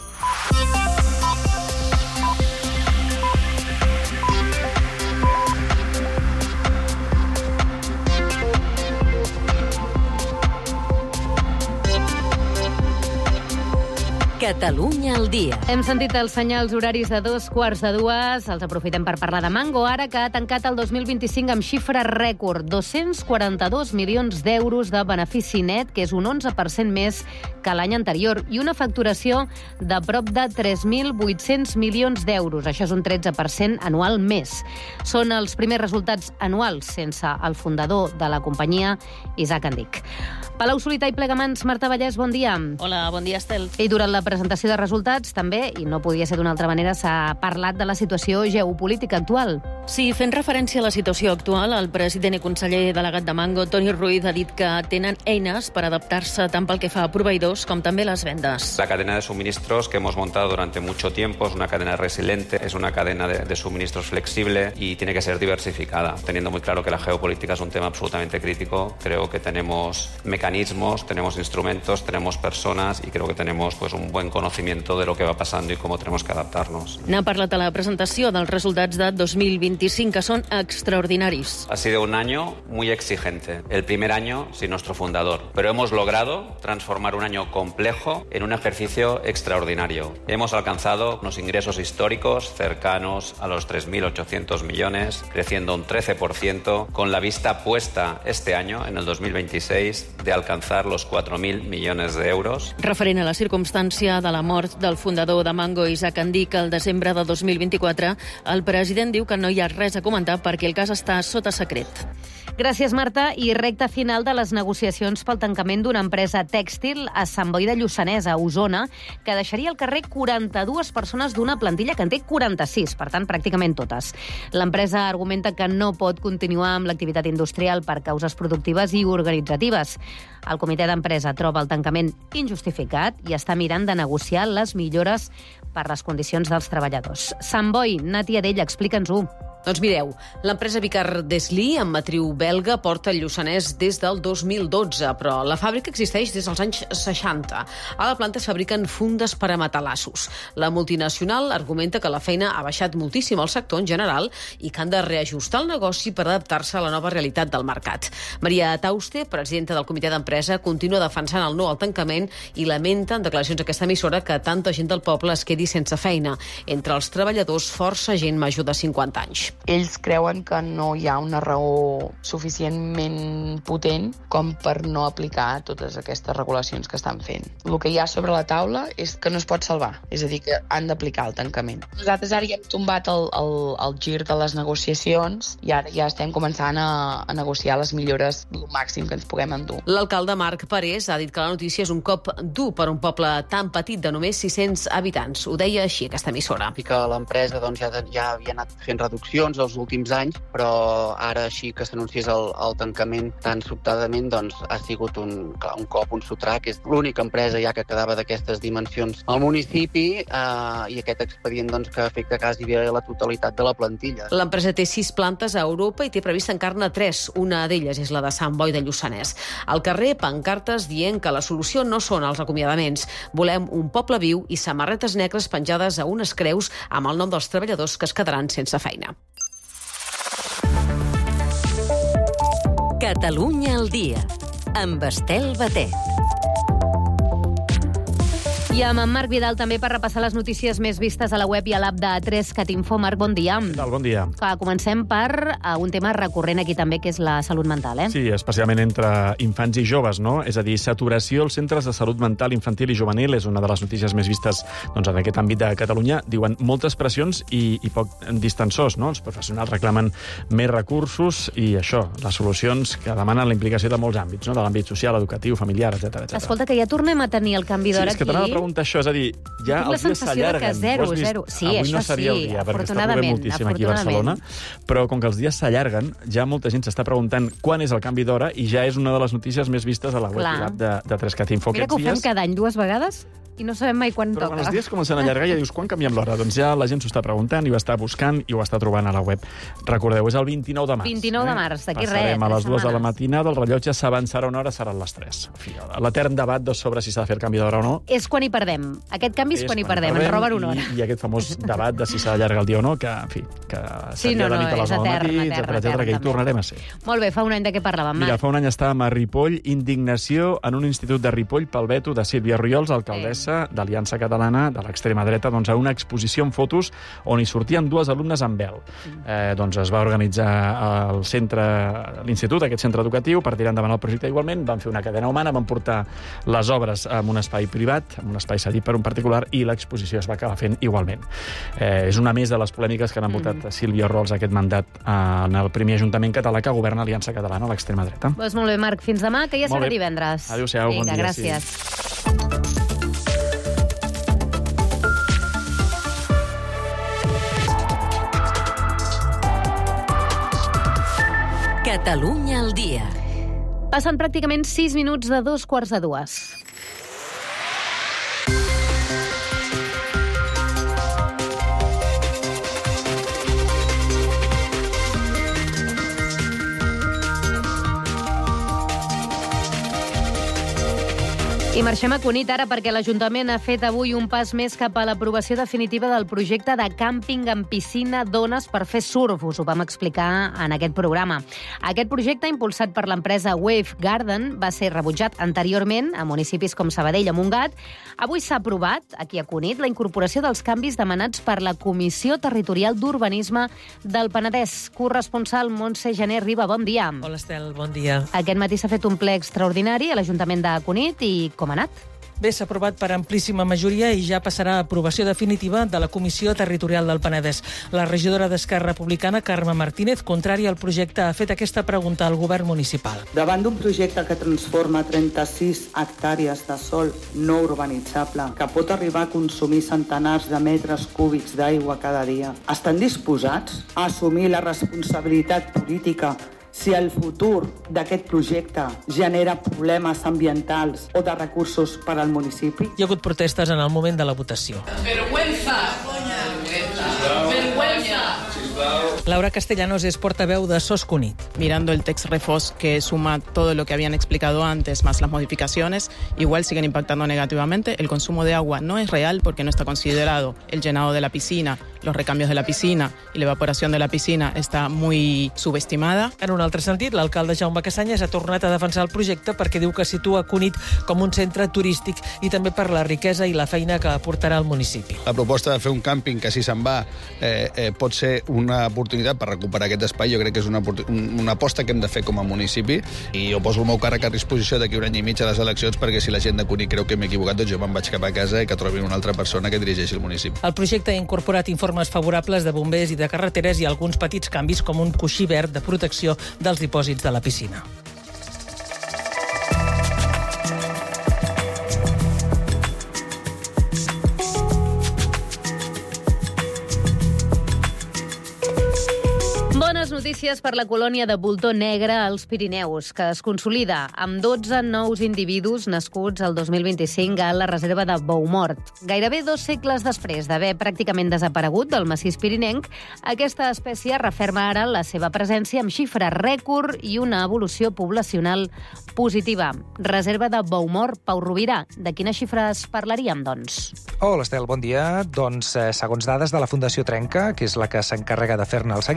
Catalunya al dia. Hem sentit els senyals horaris de dos quarts de dues. Els aprofitem per parlar de Mango, ara que ha tancat el dos mil vint-i-cinc amb xifra rècord. dos-cents quaranta-dos milions d'euros de benefici net, que és un onze per cent més que l'any anterior, i una facturació de prop de tres mil vuit-cents milions d'euros. Això és un tretze per cent anual més. Són els primers resultats anuals sense el fundador de la companyia, Isaac Andic. Palau Solità i Plegamans, Marta Vallès, bon dia. Hola, bon dia, Estel. I durant la presentació de resultats també, i no podia ser d'una altra manera, s'ha parlat de la situació geopolítica actual. Sí, fent referència a la situació actual, el president i conseller delegat de Mango, Toni Ruiz, ha dit que tenen eines per adaptar-se tant pel que fa a proveïdors com també les vendes. La cadena de suministros que hemos montado durante mucho tiempo es una cadena resiliente, es una cadena de, de suministros flexible y tiene que ser diversificada. Teniendo muy claro que la geopolítica es un tema absolutamente crítico, creo que tenemos mecanismos, tenemos instrumentos, tenemos personas y creo que tenemos pues un buen conocimiento de lo que va pasando y cómo tenemos que adaptarnos. N'ha parlat a la presentació dels resultats de dos mil vint-i-cinc, que són extraordinaris. Ha sido un año muy exigente, el primer año sin nuestro fundador, pero hemos logrado transformar un año complejo en un ejercicio extraordinario. Hemos alcanzado unos ingresos históricos cercanos a los tres mil ochocientos millones, creciendo un trece por ciento, con la vista puesta este año, en el dos mil veintiséis, de alcanzar los cuatro mil millones de euros. Referent a la circumstància de la mort del fundador de Mango, Isaac Andic, al desembre de dos mil vint-i-quatre, el president diu que no hi ha res a comentar perquè el cas està sota secret. Gràcies, Marta. I recta final de les negociacions pel tancament d'una empresa tèxtil a Sant Boi de Lluçanès, a Osona, que deixaria al carrer quaranta-dues persones d'una plantilla que en té quaranta-sis, per tant, pràcticament totes. L'empresa argumenta que no pot continuar amb l'activitat industrial per causes productives i organitzatives. El comitè d'empresa troba el tancament injustificat i està mirant de negociar les millores per les condicions dels treballadors. Sant Boi, Nàtia Dell, explica'ns-ho. Doncs mireu, l'empresa Vicar Deslí, amb matriu belga, porta el Lluçanès des del dos mil dotze, però la fàbrica existeix des dels anys seixanta. A la planta es fabriquen fundes per a matalassos. La multinacional argumenta que la feina ha baixat moltíssim al sector en general i que han de reajustar el negoci per adaptar-se a la nova realitat del mercat. Maria Tauste, presidenta del comitè d'empresa, continua defensant el no al tancament i lamenta en declaracions d'aquesta emissora que tanta gent del poble es quedi sense feina. Entre els treballadors, força gent major de cinquanta anys. Ells creuen que no hi ha una raó suficientment potent com per no aplicar totes aquestes regulacions que estan fent. El que hi ha sobre la taula és que no es pot salvar, és a dir, que han d'aplicar el tancament. Nosaltres ara ja hem tombat el, el, el gir de les negociacions i ara ja estem començant a, a negociar les millores el màxim que ens puguem endur. L'alcalde Marc Parés ha dit que la notícia és un cop dur per un poble tan petit de només sis-cents habitants. Ho deia així aquesta emissora. I que l'empresa doncs, ja, ja havia anat fent reduccions els últims anys, però ara així que s'anunciés el, el tancament tan sobtadament, doncs ha sigut un, clar, un cop, un sotrac. És l'única empresa ja que quedava d'aquestes dimensions al municipi eh, i aquest expedient doncs, que afecta quasi bé la totalitat de la plantilla. L'empresa té sis plantes a Europa i té previst tancar-ne tres. Una d'elles és la de Sant Boi de Lluçanès. Al carrer, pancartes dient que la solució no són els acomiadaments. Volem un poble viu i samarretes negres penjades a unes creus amb el nom dels treballadors que es quedaran sense feina. Catalunya al dia. amb Estel Batet. I amb en Marc Vidal també per repassar les notícies més vistes a la web i a l'app de A tres Cat Info. Marc, bon dia. Què tal? Bon dia. Que comencem per uh, un tema recurrent aquí també, que és la salut mental, eh? Sí, especialment entre infants i joves, no? És a dir, saturació als centres de salut mental infantil i juvenil és una de les notícies més vistes doncs, en aquest àmbit de Catalunya. Diuen moltes pressions i, i poc distensors, no? Els professionals reclamen més recursos i això, les solucions que demanen la implicació de molts àmbits, no? De l'àmbit social, educatiu, familiar, etcètera, etcètera. Escolta, que ja tornem a tenir el canvi d'hora sí, és que aquí. Això, és a dir, ja els dies s'allarguen. Zero, zero. Sí, avui això no seria sí, el dia, perquè està plovent moltíssim aquí a Barcelona, però com que els dies s'allarguen, ja molta gent s'està preguntant quan és el canvi d'hora i ja és una de les notícies més vistes a la web i l'app de, de tres Cat Info. Mira que ho fem cada any dues vegades i no sabem mai quan però toca. Però quan els dies comencen a allargar ja dius, quan canviem l'hora? Doncs ja la gent s'ho està preguntant i ho està buscant i ho està trobant a la web. Recordeu, és el vint-i-nou de març. vint-i-nou de març, d'aquí res. Passarem a les dues de la matinada, el rellotge s'avançarà una hora, seran les tres. L'etern debat sobre si s'ha de fer el canvi d'hora o no. És quan hi perdem. Aquest canvi és, és quan hi perdem, ens roben una hora. I, I aquest famós debat de si s'ha d'allargar el dia o no, que, en fi, que sí, seria no, no, de nit a les nou del matí, etcètera, etcètera, que hi tornarem a ser. Molt bé, fa un any de què parlàvem, Marc? Mira, fa un any estàvem a Ripoll, indignació en un institut de Ripoll pel veto de Sílvia Oriols, alcaldessa sí. d'Aliança Catalana de l'extrema dreta, doncs, a una exposició amb fotos on hi sortien dues alumnes amb vel. Mm. Eh, doncs es va organitzar al centre, l'institut, aquest centre educatiu, per tirar endavant el projecte igualment, van fer una cadena humana, van portar les obres en un espai privat, en un espai cedit per un particular, i l'exposició es va acabar fent igualment. Eh, és una més de les polèmiques que han envoltat mm. Sílvia Oriols aquest mandat en el primer ajuntament català que governa Aliança Catalana a l'extrema dreta. Doncs molt bé, Marc, fins demà, que ja serà divendres. Adéu-siau, bon dia. Gràcies. Sí. Catalunya al dia. Passen pràcticament sis minuts de dos quarts de dues. I marxem a Cunit ara perquè l'Ajuntament ha fet avui un pas més cap a l'aprovació definitiva del projecte de càmping amb piscina d'ones per fer surf. Us ho vam explicar en aquest programa. Aquest projecte, impulsat per l'empresa Wave Garden, va ser rebutjat anteriorment a municipis com Sabadell o Montgat. Avui s'ha aprovat, aquí a Cunit, la incorporació dels canvis demanats per la Comissió Territorial d'Urbanisme del Penedès. Corresponsal Montse Janer Riba, bon dia. Hola, Estel, bon dia. Aquest matí s'ha fet un ple extraordinari a l'Ajuntament de Cunit i com ha anat? Bé, s'ha aprovat per amplíssima majoria i ja passarà a aprovació definitiva de la Comissió Territorial del Penedès. La regidora d'Esquerra Republicana, Carme Martínez, contrària al projecte, ha fet aquesta pregunta al govern municipal. Davant d'un projecte que transforma trenta-sis hectàrees de sòl no urbanitzable, que pot arribar a consumir centenars de metres cúbics d'aigua cada dia, estan disposats a assumir la responsabilitat política si el futur d'aquest projecte genera problemes ambientals o de recursos per al municipi? Hi ha hagut protestes en el moment de la votació. Vergüenza! Vergüenza! Laura Castellanos es portaveu de SOS Cunit. Mirando el text refós que suma todo lo que habían explicado antes, más las modificaciones, igual siguen impactando negativamente. El consumo de agua no es real porque no está considerado el llenado de la piscina, los recambios de la piscina y la evaporación de la piscina está muy subestimada. En un altre sentit, l'alcalde Jaume Casanyes ha tornat a defensar el projecte perquè diu que situa Cunit com un centre turístic i també per la riquesa i la feina que aportarà al municipi. La proposta de fer un càmping que si se'n va eh, eh, pot ser una oportunitat per recuperar aquest espai, jo crec que és una, una aposta que hem de fer com a municipi i jo poso el meu càrrec a disposició d'aquí un any i mig a les eleccions perquè si la gent de Cunit creu que m'he equivocat, doncs jo me'n vaig cap a casa i que trobin una altra persona que dirigeixi el municipi. El projecte ha incorporat informes favorables de bombers i de carreteres i alguns petits canvis com un coixí verd de protecció dels dipòsits de la piscina. Bones notícies per la colònia de voltor negre als Pirineus, que es consolida amb dotze nous individus nascuts el dos mil vint-i-cinc a la reserva de Boumort. Gairebé dos segles després d'haver pràcticament desaparegut del massís pirinenc, aquesta espècie referma ara la seva presència amb xifra rècord i una evolució poblacional positiva. Reserva de Boumort, Pau Rovira. De quines xifres parlaríem, doncs? Hola, Estel, bon dia. Doncs, eh, segons dades de la Fundació Trenca, que és la que s'encarrega de fer-ne el seguiment, a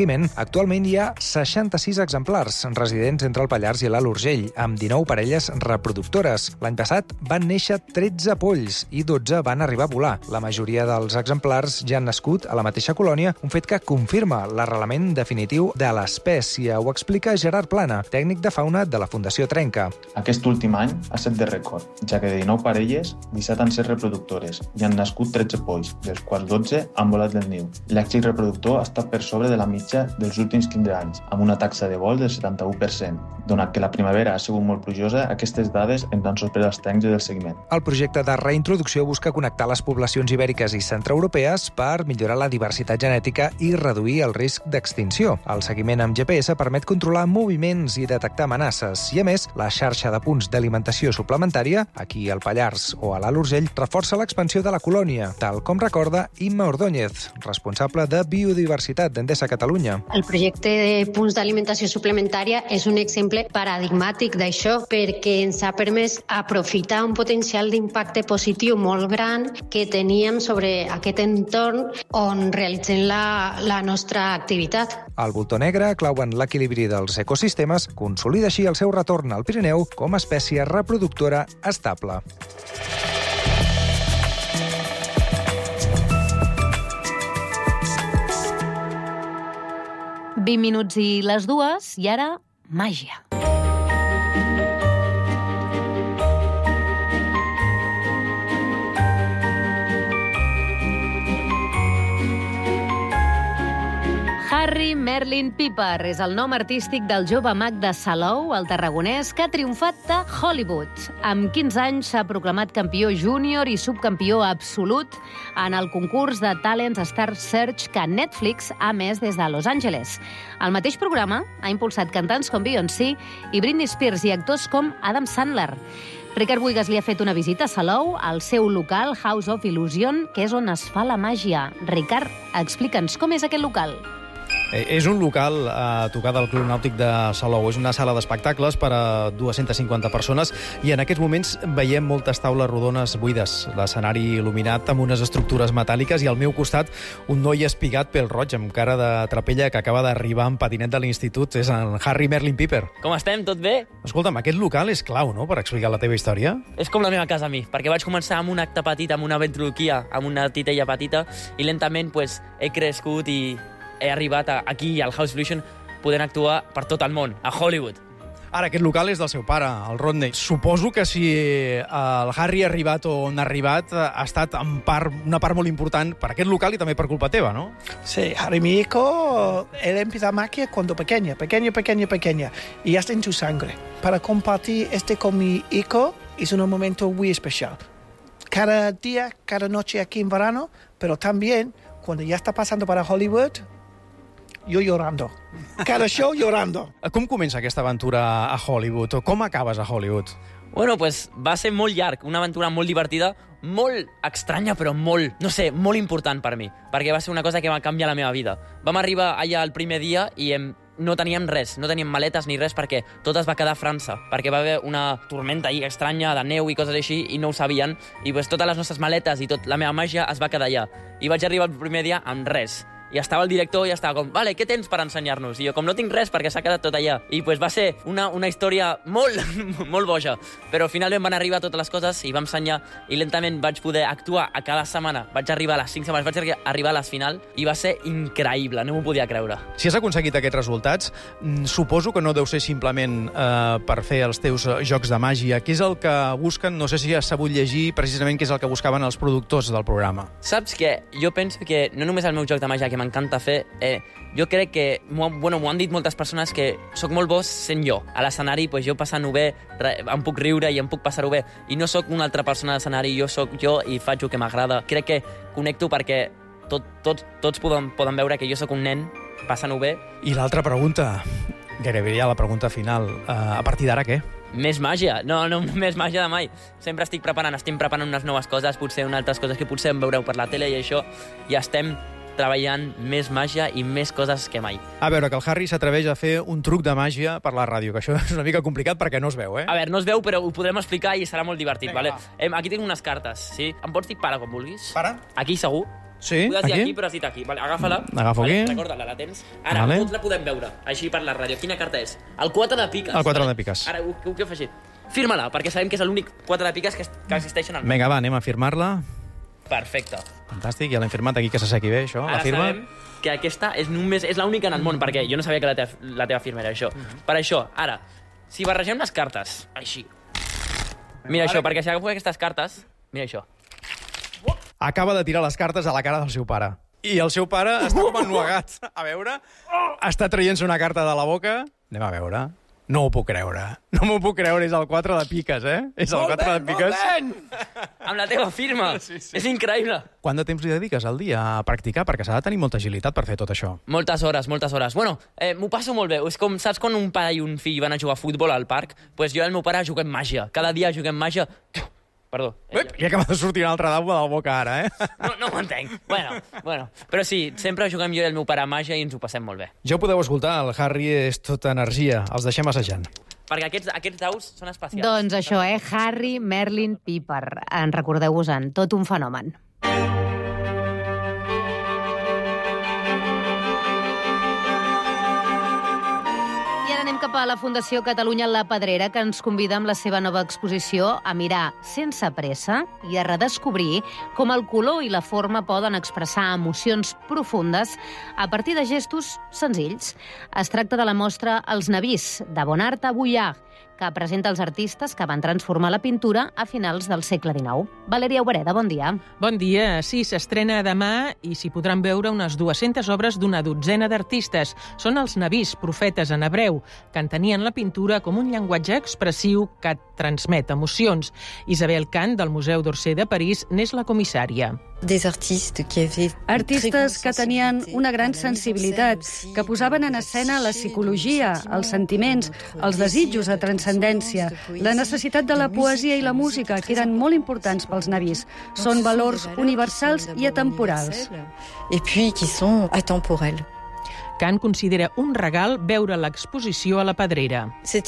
Actualment hi ha seixanta-sis exemplars, residents entre el Pallars i l'Alt Urgell, amb dinou parelles reproductores. L'any passat van néixer tretze polls i dotze van arribar a volar. La majoria dels exemplars ja han nascut a la mateixa colònia, un fet que confirma l'arrelament definitiu de l'espècie. Ho explica Gerard Plana, tècnic de fauna de la Fundació Trenca. Aquest últim any ha estat de rècord, ja que de dinou parelles, disset han estat reproductores i han nascut tretze polls, dels quals dotze han volat del niu. L'èxit reproductor ha estat per sobre de la mitja dels últims quinze anys, amb una taxa de vol del setanta-u per cent. Donat que la primavera ha sigut molt plujosa, aquestes dades ens han sorprès els tècnics del seguiment. El projecte de reintroducció busca connectar les poblacions ibèriques i centreeuropees per millorar la diversitat genètica i reduir el risc d'extinció. El seguiment amb G P S permet controlar moviments i detectar amenaces i, a més, la xarxa de punts d'alimentació suplementària, aquí al Pallars o a l'Alt Urgell, reforça l'expansió de la colònia, tal com recorda Imma Ordóñez, responsable de Biodiversitat d'Endesa Catalunya. El projecte de punts d'alimentació suplementària és un exemple paradigmàtic d'això perquè ens ha permès aprofitar un potencial d'impacte positiu molt gran que teníem sobre aquest entorn on realitzem la, la nostra activitat. El voltor negre, clau en l'equilibri dels ecosistemes, consolida així el seu retorn al Pirineu com a espècie reproductora estable. vint minuts i les dues, i ara, màgia. Harry Merlin Piper és el nom artístic del jove mag de Salou, el tarragonès, que ha triomfat a Hollywood. Amb quinze anys s'ha proclamat campió júnior i subcampió absolut en el concurs de Talents Star Search que Netflix ha emès des de Los Angeles. El mateix programa ha impulsat cantants com Beyoncé i Britney Spears i actors com Adam Sandler. Ricard Buigas li ha fet una visita a Salou, al seu local House of Illusion, que és on es fa la màgia. Ricard, explica'ns com és aquest local. És un local a tocar del Club Nàutic de Salou. És una sala d'espectacles per a dues-centes cinquanta persones i en aquests moments veiem moltes taules rodones buides, l'escenari il·luminat amb unes estructures metàl·liques i al meu costat un noi espigat pel roig amb cara de trapella que acaba d'arribar en patinet de l'institut. És en Harry Merlin Piper. Com estem? Tot bé? Escolta'm, aquest local és clau, no?, per explicar la teva història. És com la meva casa a mi, perquè vaig començar amb un acte petit, amb una ventriloquia, amb una titella petita, i lentament pues, he crescut i he arribat a, aquí, al House of Illusion, podent actuar per tot el món, a Hollywood. Ara, aquest local és del seu pare, el Rodney. Suposo que si el Harry ha arribat on ha arribat, ha estat en part, una part molt important per aquest local i també per culpa teva, ¿no? Sí, Harry, mi hijo, él empieza magia cuando pequeña, pequeña, pequeña, pequeña, y ya está en su sangre. Para compartir este con mi hijo es un momento muy especial. Cada día, cada noche aquí en verano, pero también cuando ya está pasando para Hollywood, jo llorando. Cada show llorando. Com comença aquesta aventura a Hollywood? O com acabes a Hollywood? Bueno, pues va ser molt llarg, una aventura molt divertida, molt estranya, però molt, no sé, molt important per mi, perquè va ser una cosa que va canviar la meva vida. Vam arribar allà el primer dia i em... no teníem res, no teníem maletes ni res perquè tot es va quedar a França, perquè va haver una tormenta estranya de neu i coses així i no ho sabien, i pues, totes les nostres maletes i tot la meva màgia es va quedar allà. I vaig arribar el primer dia amb res. I estava el director i estava com, vale, què tens per ensenyar-nos? I jo, com no tinc res perquè s'ha quedat tot allà. I pues, va ser una, una història molt, molt boja. Però finalment van arribar totes les coses i vam ensenyar i lentament vaig poder actuar a cada setmana. Vaig arribar a les cinc setmanes, vaig arribar a les final i va ser increïble, no m'ho podia creure. Si has aconseguit aquests resultats, suposo que no deu ser simplement eh, per fer els teus jocs de màgia. Què és el que busquen? No sé si has sabut llegir precisament què és el que buscaven els productors del programa. Saps què? Jo penso que no només el meu joc de màgia que m'encanta fer, eh, jo crec que m'ho bueno, han dit moltes persones que sóc molt bo sent jo. A l'escenari, pues, jo passant-ho bé, em puc riure i em puc passar-ho bé. I no sóc una altra persona a l'escenari, jo sóc jo i faig el que m'agrada. Crec que connecto perquè tot, tot, tots poden, poden veure que jo sóc un nen passant-ho bé. I l'altra pregunta, gairebé ja la pregunta final, uh, a partir d'ara què? Més màgia? No, no, més màgia de mai. Sempre estic preparant, estem preparant unes noves coses, potser unes altres coses que potser em veureu per la tele i això, i estem treballant més màgia i més coses que mai. A veure, que el Harry s'atreveix a fer un truc de màgia per la ràdio, que això és una mica complicat perquè no es veu, eh? A veure, no es veu, però ho podrem explicar i serà molt divertit, Vinga, vale? Va. Aquí tinc unes cartes, sí? Em pots dir para quan vulguis? Para? Aquí segur? Sí, Ho has dit aquí? aquí, però has dit aquí. Vale, agafa-la. Agafo vale, aquí. Recorda-la, la tens. Ara, Vale. tots la podem veure, així per la ràdio. Quina carta és? El quatre de piques. El quatre vale? de piques. Ara, ho, ho que he afegit. Firma-la, perquè sabem que és l'únic quatre de piques que, que existeixen al món. Vinga, va, anem a firmar-la. Perfecte. Fantàstic, ja l'hem firmat aquí, que s'assequi bé, això, Ara la firma. sabem que aquesta és només és l'única en el món, perquè jo no sabia que la teva, la teva firma era això. Per això, ara, si barregem les cartes, així. Mira això, perquè si agafo aquestes cartes, mira això. Acaba de tirar les cartes a la cara del seu pare. I el seu pare està com ennuegat. A veure, està traient-se una carta de la boca. Anem a veure. No ho puc creure. No m'ho puc creure, és el quatre de piques, eh? És el quatre de piques. Amb la teva firma. Sí, sí. És increïble. Quant de temps li dediques al dia a practicar? Perquè s'ha de tenir molta agilitat per fer tot això. Moltes hores, moltes hores. Bueno, eh, m'ho passo molt bé. És com, saps quan un pare i un fill van a jugar a futbol al parc? Doncs pues jo i el meu pare juguem màgia. Cada dia juguem màgia. Perdó. Ep, i acaba de sortir una altra d'aigua de la boca ara, eh? No, no ho entenc. Bueno, bueno. Però sí, sempre juguem jo i el meu pare a màgia i ens ho passem molt bé. Ja ho podeu escoltar, el Harry és tota energia. Els deixem assajant. Perquè aquests, aquests daus són especials. Doncs això, eh? Harry, Merlin, Piper. En recordeu-vos-en. Tot un fenomen. I ara anem cap a la Fundació Catalunya La Pedrera, que ens convida amb la seva nova exposició a mirar sense pressa i a redescobrir com el color i la forma poden expressar emocions profundes a partir de gestos senzills. Es tracta de la mostra Els Navís, de Bonnard a Bouillard, que presenta els artistes que van transformar la pintura a finals del segle dinou. Valèria Obereda, bon dia. Bon dia. Sí, s'estrena demà i s'hi podran veure unes dues-centes obres d'una dotzena d'artistes. Són els navís, profetes en hebreu, que entenien la pintura com un llenguatge expressiu que transmet emocions. Isabel Kant, del Museu d'Orsay de París, n'és la comissària. Artistes que tenien una gran sensibilitat, que posaven en escena la psicologia, els sentiments, els desitjos de transcendència, la necessitat de la poesia i la música, que eren molt importants pels navís. Són valors universals i atemporals. Et puis qui sont atemporels. Kant considera un regal veure l'exposició a la Pedrera.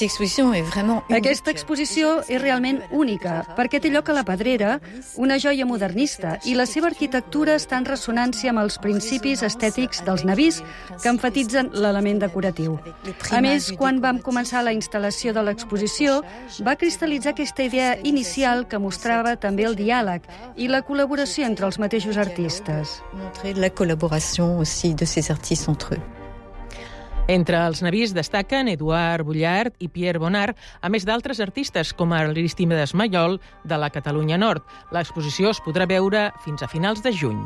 Aquesta exposició és realment única, perquè té lloc a la Pedrera, una joia modernista, i la seva arquitectura està en ressonància amb els principis estètics dels navís, que enfatitzen l'element decoratiu. A més, quan vam començar la instal·lació de l'exposició, va cristal·litzar aquesta idea inicial que mostrava també el diàleg i la col·laboració entre els mateixos artistes. La col·laboració aussi de ces artistes entre eux. Entre els navís destaquen Eduard Bullard i Pierre Bonnard, a més d'altres artistes com Aristimedes Mayol de la Catalunya Nord. L'exposició es podrà veure fins a finals de juny.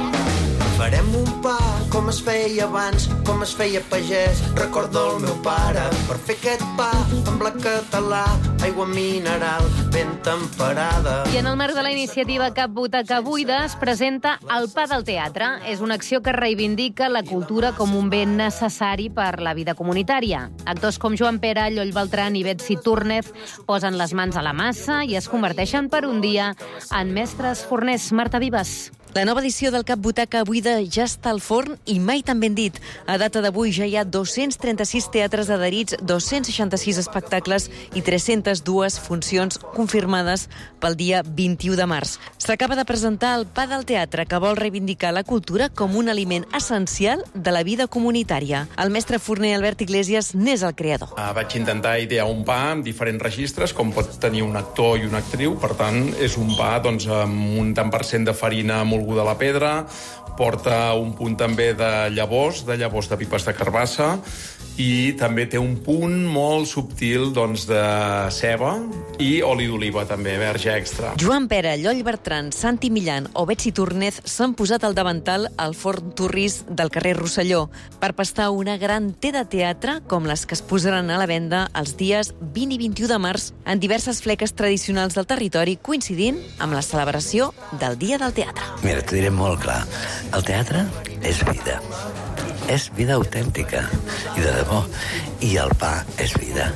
Farem un pa com es feia abans, com es feia pagès. Recordo el meu pare per fer aquest pa amb blat català, aigua mineral ben temperada. I en el marc de la iniciativa Cap Butaca Buida es presenta El pa del teatre. És una acció que reivindica la cultura com un bé necessari per la vida comunitària. Actors com Joan Pera, Lloll Beltran i Betsy Túrnez posen les mans a la massa i es converteixen per un dia en mestres forners. Marta Vives. La nova edició del Cap Butaca Buida ja està al forn i mai tan ben dit. A data d'avui ja hi ha dos-cents trenta-sis teatres adherits, dos-cents seixanta-sis espectacles i tres-centes dues funcions confirmades pel dia vint-i-u de març. S'acaba de presentar el Pa del Teatre, que vol reivindicar la cultura com un aliment essencial de la vida comunitària. El mestre forner Albert Iglesias n'és el creador. Uh, vaig intentar idear un pa amb diferents registres, com pot tenir un actor i una actriu. Per tant, és un pa doncs, amb un tant per cent de farina molt de la pedra, porta un punt també de llavors, de llavors de pipes de carbassa, i també té un punt molt subtil doncs, de ceba i oli d'oliva també, verge extra. Joan Pera, Lloll Bertran, Santi Millan o Betsy Túrnez s'han posat al davantal al forn Torrís del carrer Rosselló per pastar una gran té de teatre com les que es posaran a la venda els dies vint i vint-i-u de març en diverses fleques tradicionals del territori, coincidint amb la celebració del Dia del Teatre. Mira, t'ho diré molt clar. El teatre és vida. És vida autèntica i de debò. I el pa és vida.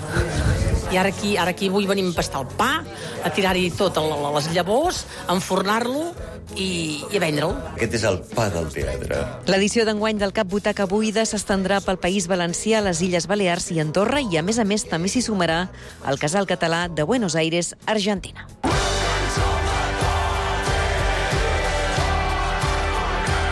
I ara aquí, ara aquí avui venim a pastar el pa, a tirar-hi tot a les llavors, a enfornar-lo i, i a vendre'l. Aquest és el pa del teatre. L'edició d'enguany del Cap Butaca Buida s'estendrà pel País Valencià, les Illes Balears i Andorra, i a més a més també s'hi sumarà el Casal Català de Buenos Aires, Argentina.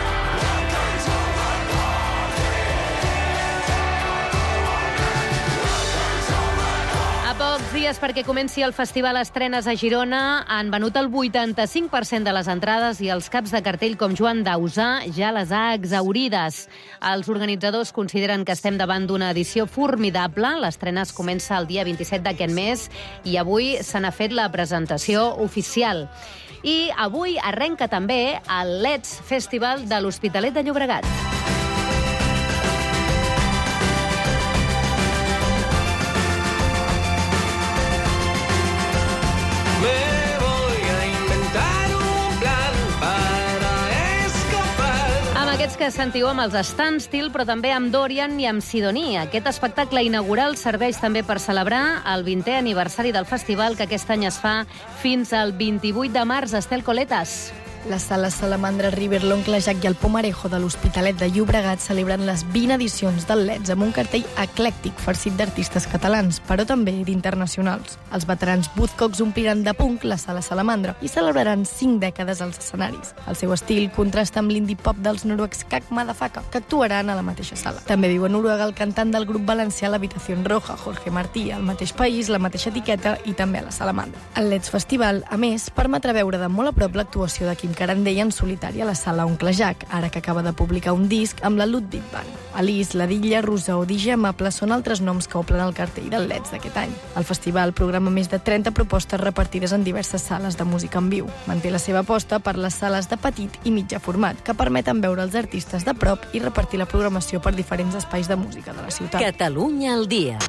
dies perquè comenci el Festival Estrenes a Girona. Han venut el vuitanta-cinc per cent de les entrades i els caps de cartell com Joan Dausà ja les ha exhaurides. Els organitzadors consideren que estem davant d'una edició formidable. L'Estrenes comença el dia vint-i-set d'aquest mes i avui se n'ha fet la presentació oficial. I avui arrenca també el Let's Festival de l'Hospitalet de Llobregat. Que sentiu amb els Standstill, però també amb Dorian i amb Sidonie. Aquest espectacle inaugural serveix també per celebrar el vintè aniversari del festival, que aquest any es fa fins al vint-i-vuit de març. Estel Coletas. La Sala Salamandra River, l'Oncle Jack i el Pomarejo de l'Hospitalet de Llobregat celebren les vint edicions del Let's amb un cartell eclèctic farcit d'artistes catalans, però també d'internacionals. Els veterans Buzzcocks ompliran de punk la Sala Salamandra i celebraran cinc dècades als escenaris. El seu estil contrasta amb l'indie pop dels noruecs Kak Madafaka, que actuaran a la mateixa sala. També viu a Noruega el cantant del grup valencià l'Habitación Roja, Jorge Martí, al mateix país, la mateixa etiqueta i també a la Salamandra. El Let's Festival, a més, permetrà veure de molt a prop l'actuació de Kim Carandell en solitari a la Sala Oncle Jack, ara que acaba de publicar un disc amb la Ludwig Band. Alice, Ladilla, Rosa o D J Amable són altres noms que oplen el cartell del Let's d'aquest any. El festival programa més de trenta propostes repartides en diverses sales de música en viu. Manté la seva aposta per les sales de petit i mitjà format, que permeten veure els artistes de prop i repartir la programació per diferents espais de música de la ciutat. Catalunya al dia.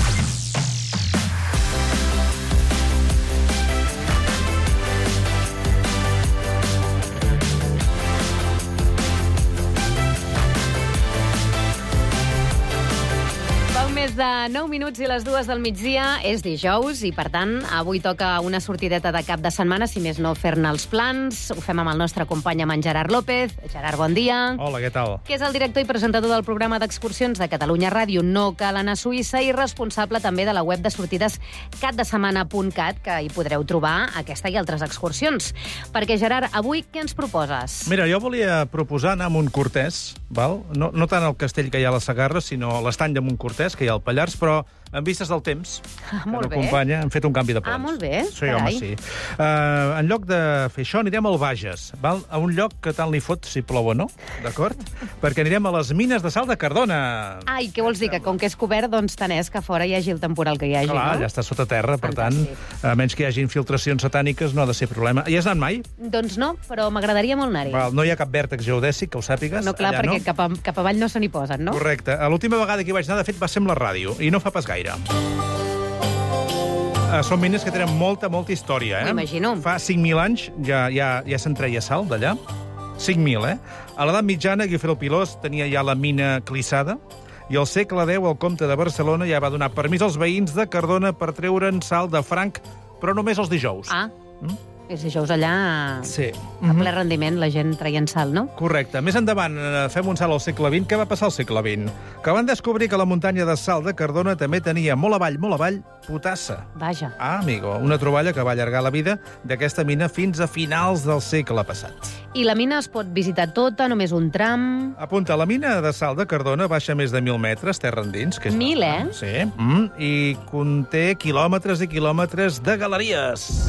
Més de nou minuts i les dues del migdia. És dijous i, per tant, avui toca una sortideta de cap de setmana, si més no fer-ne els plans. Ho fem amb el nostre company, amb en Gerard López. Gerard, bon dia. Hola, què tal? Que és el director i presentador del programa d'excursions de Catalunya Ràdio No Cal anar a Suïssa i responsable també de la web de sortides catdesemana punt cat, que hi podreu trobar aquesta i altres excursions. Perquè, Gerard, avui què ens proposes? Mira, jo volia proposar anar a Montcortès, val? No, no tant al castell que hi ha a la Segarra, sinó a l'estany de Montcortès, que hi ha al Pallars, però en vistes del temps, ah, que molt bé. M'acompanya, hem fet un canvi de plans. Ah, molt bé. Sí, home, sí. Uh, en lloc de fer això, anirem al Bages, val? A un lloc que tant li fot si plou o no, d'acord? Perquè anirem a les mines de sal de Cardona. Ai, què vols dir? Que com que és cobert, doncs tant és que fora hi hagi el temporal que hi hagi, Clar, no? ja està sota terra, per Fantàstic. tant, a menys que hi hagi infiltracions satàniques, no ha de ser problema. Hi has anat mai? Doncs no, però m'agradaria molt anar-hi. Val, no hi ha cap vèrtex geodèsic, que ho sàpigues. No, clar, allà, perquè no? cap, a, cap avall no se n'hi posen, no? Correcte. L'última vegada que hi vaig anar, de fet, va ser amb la ràdio, i no fa pas gaire. Són mines que tenen molta, molta història, eh? M'imagino. Fa cinc mil anys ja, ja, ja se'n treia sal d'allà. cinc mil, eh? A l'edat mitjana, Guifré Pilós tenia ja la mina clissada, i al segle deu el comte de Barcelona ja va donar permís als veïns de Cardona per treure'n sal de franc, però només els dijous. Ah, Mm? els dijous allà Sí. a ple rendiment la gent traient sal, no? Correcte. Més endavant, eh, fem un salt al segle vint. Què va passar al segle vint? Que van descobrir que la muntanya de sal de Cardona també tenia molt avall, molt avall, potassa. Vaja. Ah, amigo, una troballa que va allargar la vida d'aquesta mina fins a finals del segle passat. I la mina es pot visitar tota, només un tram? Apunta, la mina de sal de Cardona baixa més de mil metres, terra endins. Que és Mil, eh? Sí. Mm, I conté quilòmetres i quilòmetres de galeries.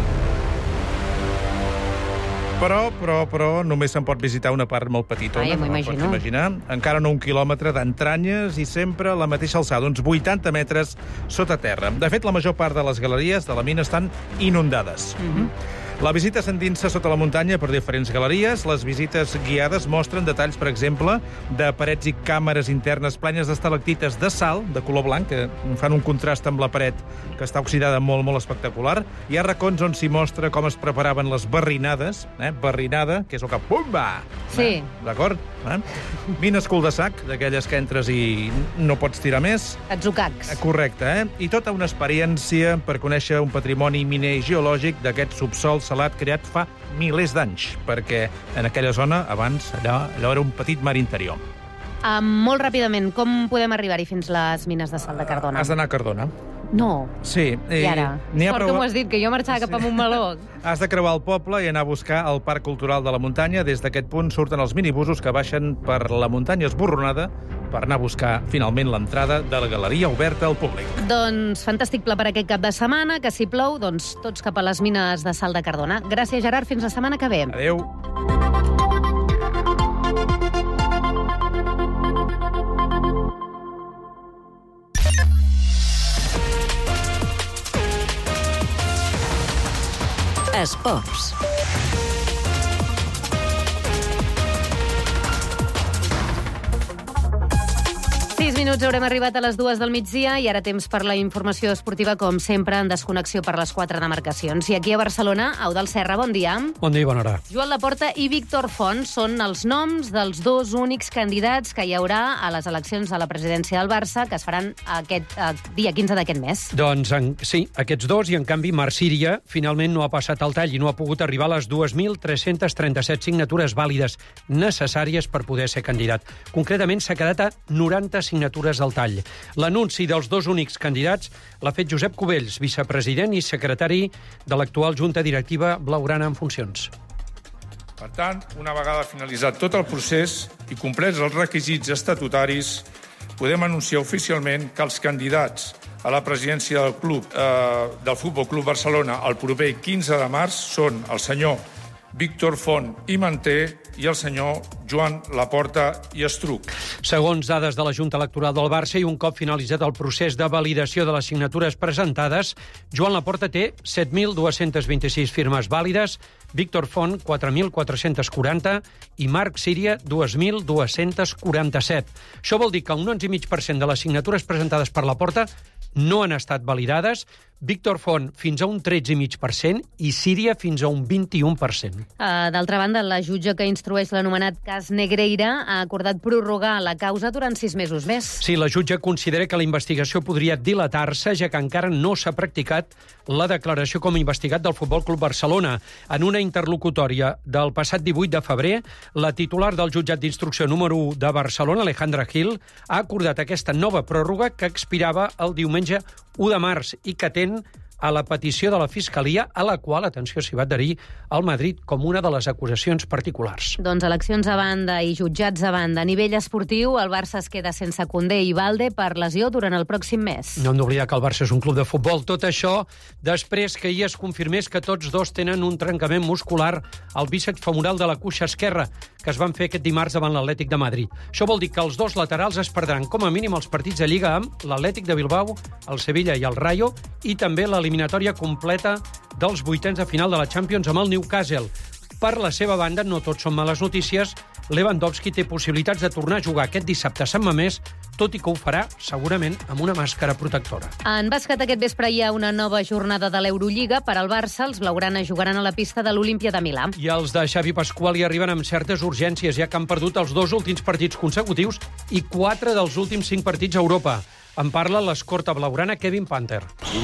Però, però, però, només se'n pot visitar una part molt petitona. Ai, m'ho no imagino. pots imaginar. Encara no un quilòmetre d'entranyes i sempre a la mateixa alçada, uns vuitanta metres sota terra. De fet, la major part de les galeries de la mina estan inundades. Mhm. La visita s'endinsa sota la muntanya per diferents galeries. Les visites guiades mostren detalls, per exemple, de parets i càmeres internes plenes d'estalactites de sal, de color blanc, que fan un contrast amb la paret que està oxidada molt, molt espectacular. Hi ha racons on s'hi mostra com es preparaven les barrinades, eh? Barrinada, que és el que... Pumba! Sí. Eh? D'acord? Eh? Mines cul de sac, d'aquelles que entres i no pots tirar més. Atzucacs. Correcte, eh? I tota una experiència per conèixer un patrimoni miner i geològic d'aquest subsol salat creat fa milers d'anys, perquè en aquella zona, abans, allò, allò era un petit mar interior. Um, molt ràpidament, com podem arribar-hi fins les mines de sal de Cardona? Has d'anar a Cardona. No. Sí. I ara? Sort que m'ho has dit, que jo marxava cap a Montmeló. Has de creuar el poble i anar a buscar el Parc Cultural de la Muntanya. Des d'aquest punt surten els minibusos que baixen per la muntanya esborronada per anar a buscar, finalment, l'entrada de la galeria oberta al públic. Doncs fantàstic pla per aquest cap de setmana, que si plou, doncs tots cap a les mines de sal de Cardona. Gràcies, Gerard, fins la setmana que ve. Adéu. Esports. Sis minuts, haurem arribat a les dues del migdia i ara temps per la informació esportiva, com sempre, en desconnexió per les quatre demarcacions. I aquí a Barcelona, Eudald Serra, bon dia. Bon dia i bona hora. Joan Laporta i Víctor Font són els noms dels dos únics candidats que hi haurà a les eleccions a la presidència del Barça, que es faran aquest eh, dia quinze d'aquest mes. Doncs en, sí, aquests dos, i en canvi Marc Síria finalment no ha passat el tall i no ha pogut arribar a les dues mil tres-cents trenta-set signatures vàlides necessàries per poder ser candidat. Concretament, s'ha quedat a noranta signatures al tall. L'anunci dels dos únics candidats l'ha fet Josep Cubells, vicepresident i secretari de l'actual Junta Directiva blaugrana en funcions. Per tant, una vegada finalitzat tot el procés i complets els requisits estatutaris, podem anunciar oficialment que els candidats a la presidència del club eh, del Futbol Club Barcelona el proper quinze de març són el senyor Víctor Font i Manté i el senyor Joan Laporta i Estruc. Segons dades de la Junta Electoral del Barça i un cop finalitzat el procés de validació de les signatures presentades, Joan Laporta té set mil dos-cents vint-i-sis firmes vàlides, Víctor Font quatre mil quatre-cents quaranta i Marc Síria dos mil dos-cents quaranta-set. Això vol dir que un onze coma cinc per cent de les signatures presentades per Laporta no han estat validades, Víctor Font fins a un tretze coma cinc per cent i Síria fins a un vint-i-un per cent. Uh, D'altra banda, la jutge que instrueix l'anomenat cas Negreira ha acordat prorrogar la causa durant sis mesos més. Sí, la jutge considera que la investigació podria dilatar-se, ja que encara no s'ha practicat la declaració com a investigat del Futbol Club Barcelona. En una interlocutòria del passat divuit de febrer, la titular del jutjat d'instrucció número u de Barcelona, Alejandra Gil, ha acordat aquesta nova pròrroga que expirava el diumenge u de març i que atén a la petició de la Fiscalia, a la qual, atenció, s'hi va adherir al Madrid com una de les acusacions particulars. Doncs eleccions a banda i jutjats a banda. A nivell esportiu, el Barça es queda sense Koundé i Balde per lesió durant el pròxim mes. No hem d'oblidar que el Barça és un club de futbol. Tot això després que ahir es confirmés que tots dos tenen un trencament muscular al bíceps femoral de la cuixa esquerra, que es van fer aquest dimarts davant l'Atlètic de Madrid. Això vol dir que els dos laterals es perdran com a mínim els partits de Lliga amb l'Atlètic de Bilbao, el Sevilla i el Rayo, i també l'eliminatòria completa dels vuitens de final de la Champions amb el Newcastle. Per la seva banda, no tot són males notícies. Lewandowski té possibilitats de tornar a jugar aquest dissabte a Sant Mamés, tot i que ho farà, segurament, amb una màscara protectora. En bàsquet aquest vespre hi ha una nova jornada de l'Eurolliga. Per al Barça, els blaugrana jugaran a la pista de l'Olímpia de Milà. I els de Xavi Pasqual hi arriben amb certes urgències, ja que han perdut els dos últims partits consecutius i quatre dels últims cinc partits a Europa. En parla l'escorta blaugrana Kevin Panther.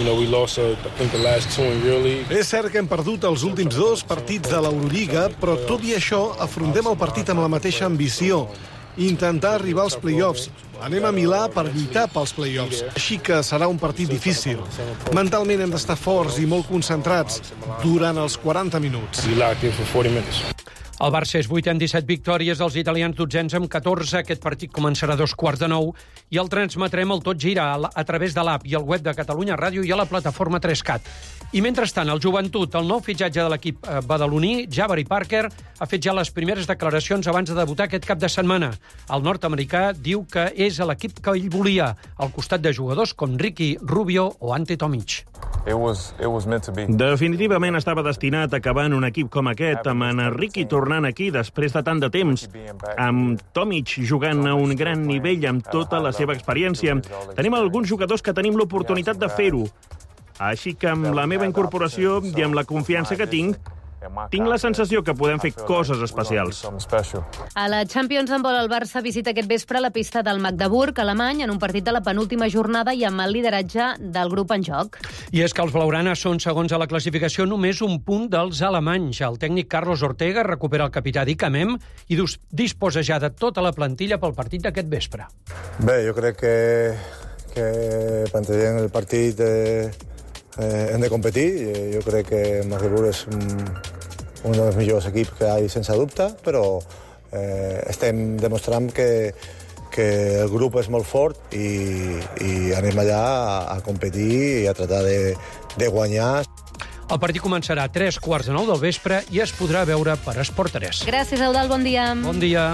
És cert que hem perdut els últims dos partits de l'Eurolliga, però tot i això afrontem el partit amb la mateixa ambició, intentar arribar als play-offs. Anem a Milà per lluitar pels play-offs, així que serà un partit difícil. Mentalment hem d'estar forts i molt concentrats durant els quaranta minuts. El Barça és vuitè amb disset victòries, els italians dotzens amb catorze. Aquest partit començarà a dos quarts de nou i el transmetrem el Tot Gira a, a través de l'app i el web de Catalunya Ràdio i a la plataforma tres cat. I mentrestant, el Joventut, el nou fitxatge de l'equip eh, badaloní, Jabari Parker, ha fet ja les primeres declaracions abans de debutar aquest cap de setmana. El nord-americà diu que és a l'equip que ell volia, al costat de jugadors com Ricky Rubio o Ante Tomic. Definitivament estava destinat a acabar en un equip com aquest, amb en Ricky tornant aquí després de tant de temps, amb Tomic jugant a un gran nivell amb tota la seva experiència. Tenim alguns jugadors que tenim l'oportunitat de fer-ho. Així que amb la meva incorporació i amb la confiança que tinc, Tinc la sensació que podem fer coses especials. A la Champions en vol el Barça visita aquest vespre la pista del Magdeburg, alemany, en un partit de la penúltima jornada i amb el lideratge del grup en joc. I és que els blaugranes són segons a la classificació només un punt dels alemanys. El tècnic Carlos Ortega recupera el capità Dicamem i disposa ja de tota la plantilla pel partit d'aquest vespre. Bé, jo crec que, que plantegem el partit eh, eh, hem de competir. Jo crec que Magdeburg és un, un dels millors equips que hi ha, sense dubte, però eh, estem demostrant que, que el grup és molt fort i, i anem allà a, a competir i a tratar de, de guanyar. El partit començarà a tres quarts de nou del vespre i es podrà veure per Esport tres. Gràcies, Eudald, bon dia. Bon dia.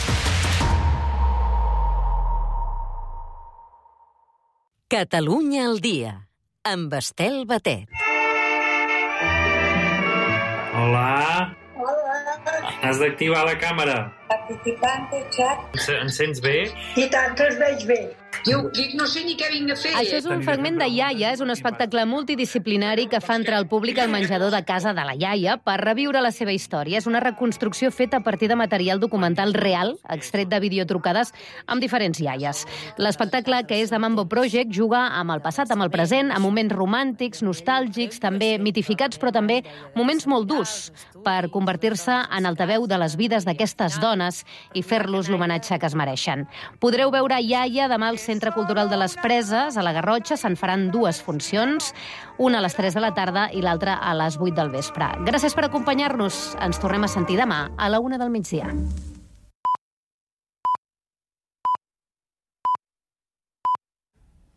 Catalunya al dia, amb Estel Batet. Hola. Hola. Has d'activar la càmera. Participant del xat. Em sents bé? I tant, que es veig bé. Jo dic, no sé ni què vinc a fer. Això és un fragment de Iaia, és un espectacle multidisciplinari que fa entrar el públic al menjador de casa de la iaia per reviure la seva història. És una reconstrucció feta a partir de material documental real, extret de videotrucades amb diferents iaies. L'espectacle, que és de Mambo Project, juga amb el passat, amb el present, amb moments romàntics, nostàlgics, també mitificats, però també moments molt durs, per convertir-se en altaveu de les vides d'aquestes dones i fer-los l'homenatge que es mereixen. Podreu veure Iaia demà al Centre Cultural de les Preses, a la Garrotxa. Se'n faran dues funcions, una a les tres de la tarda i l'altra a les vuit del vespre. Gràcies per acompanyar-nos. Ens tornem a sentir demà a la una del migdia.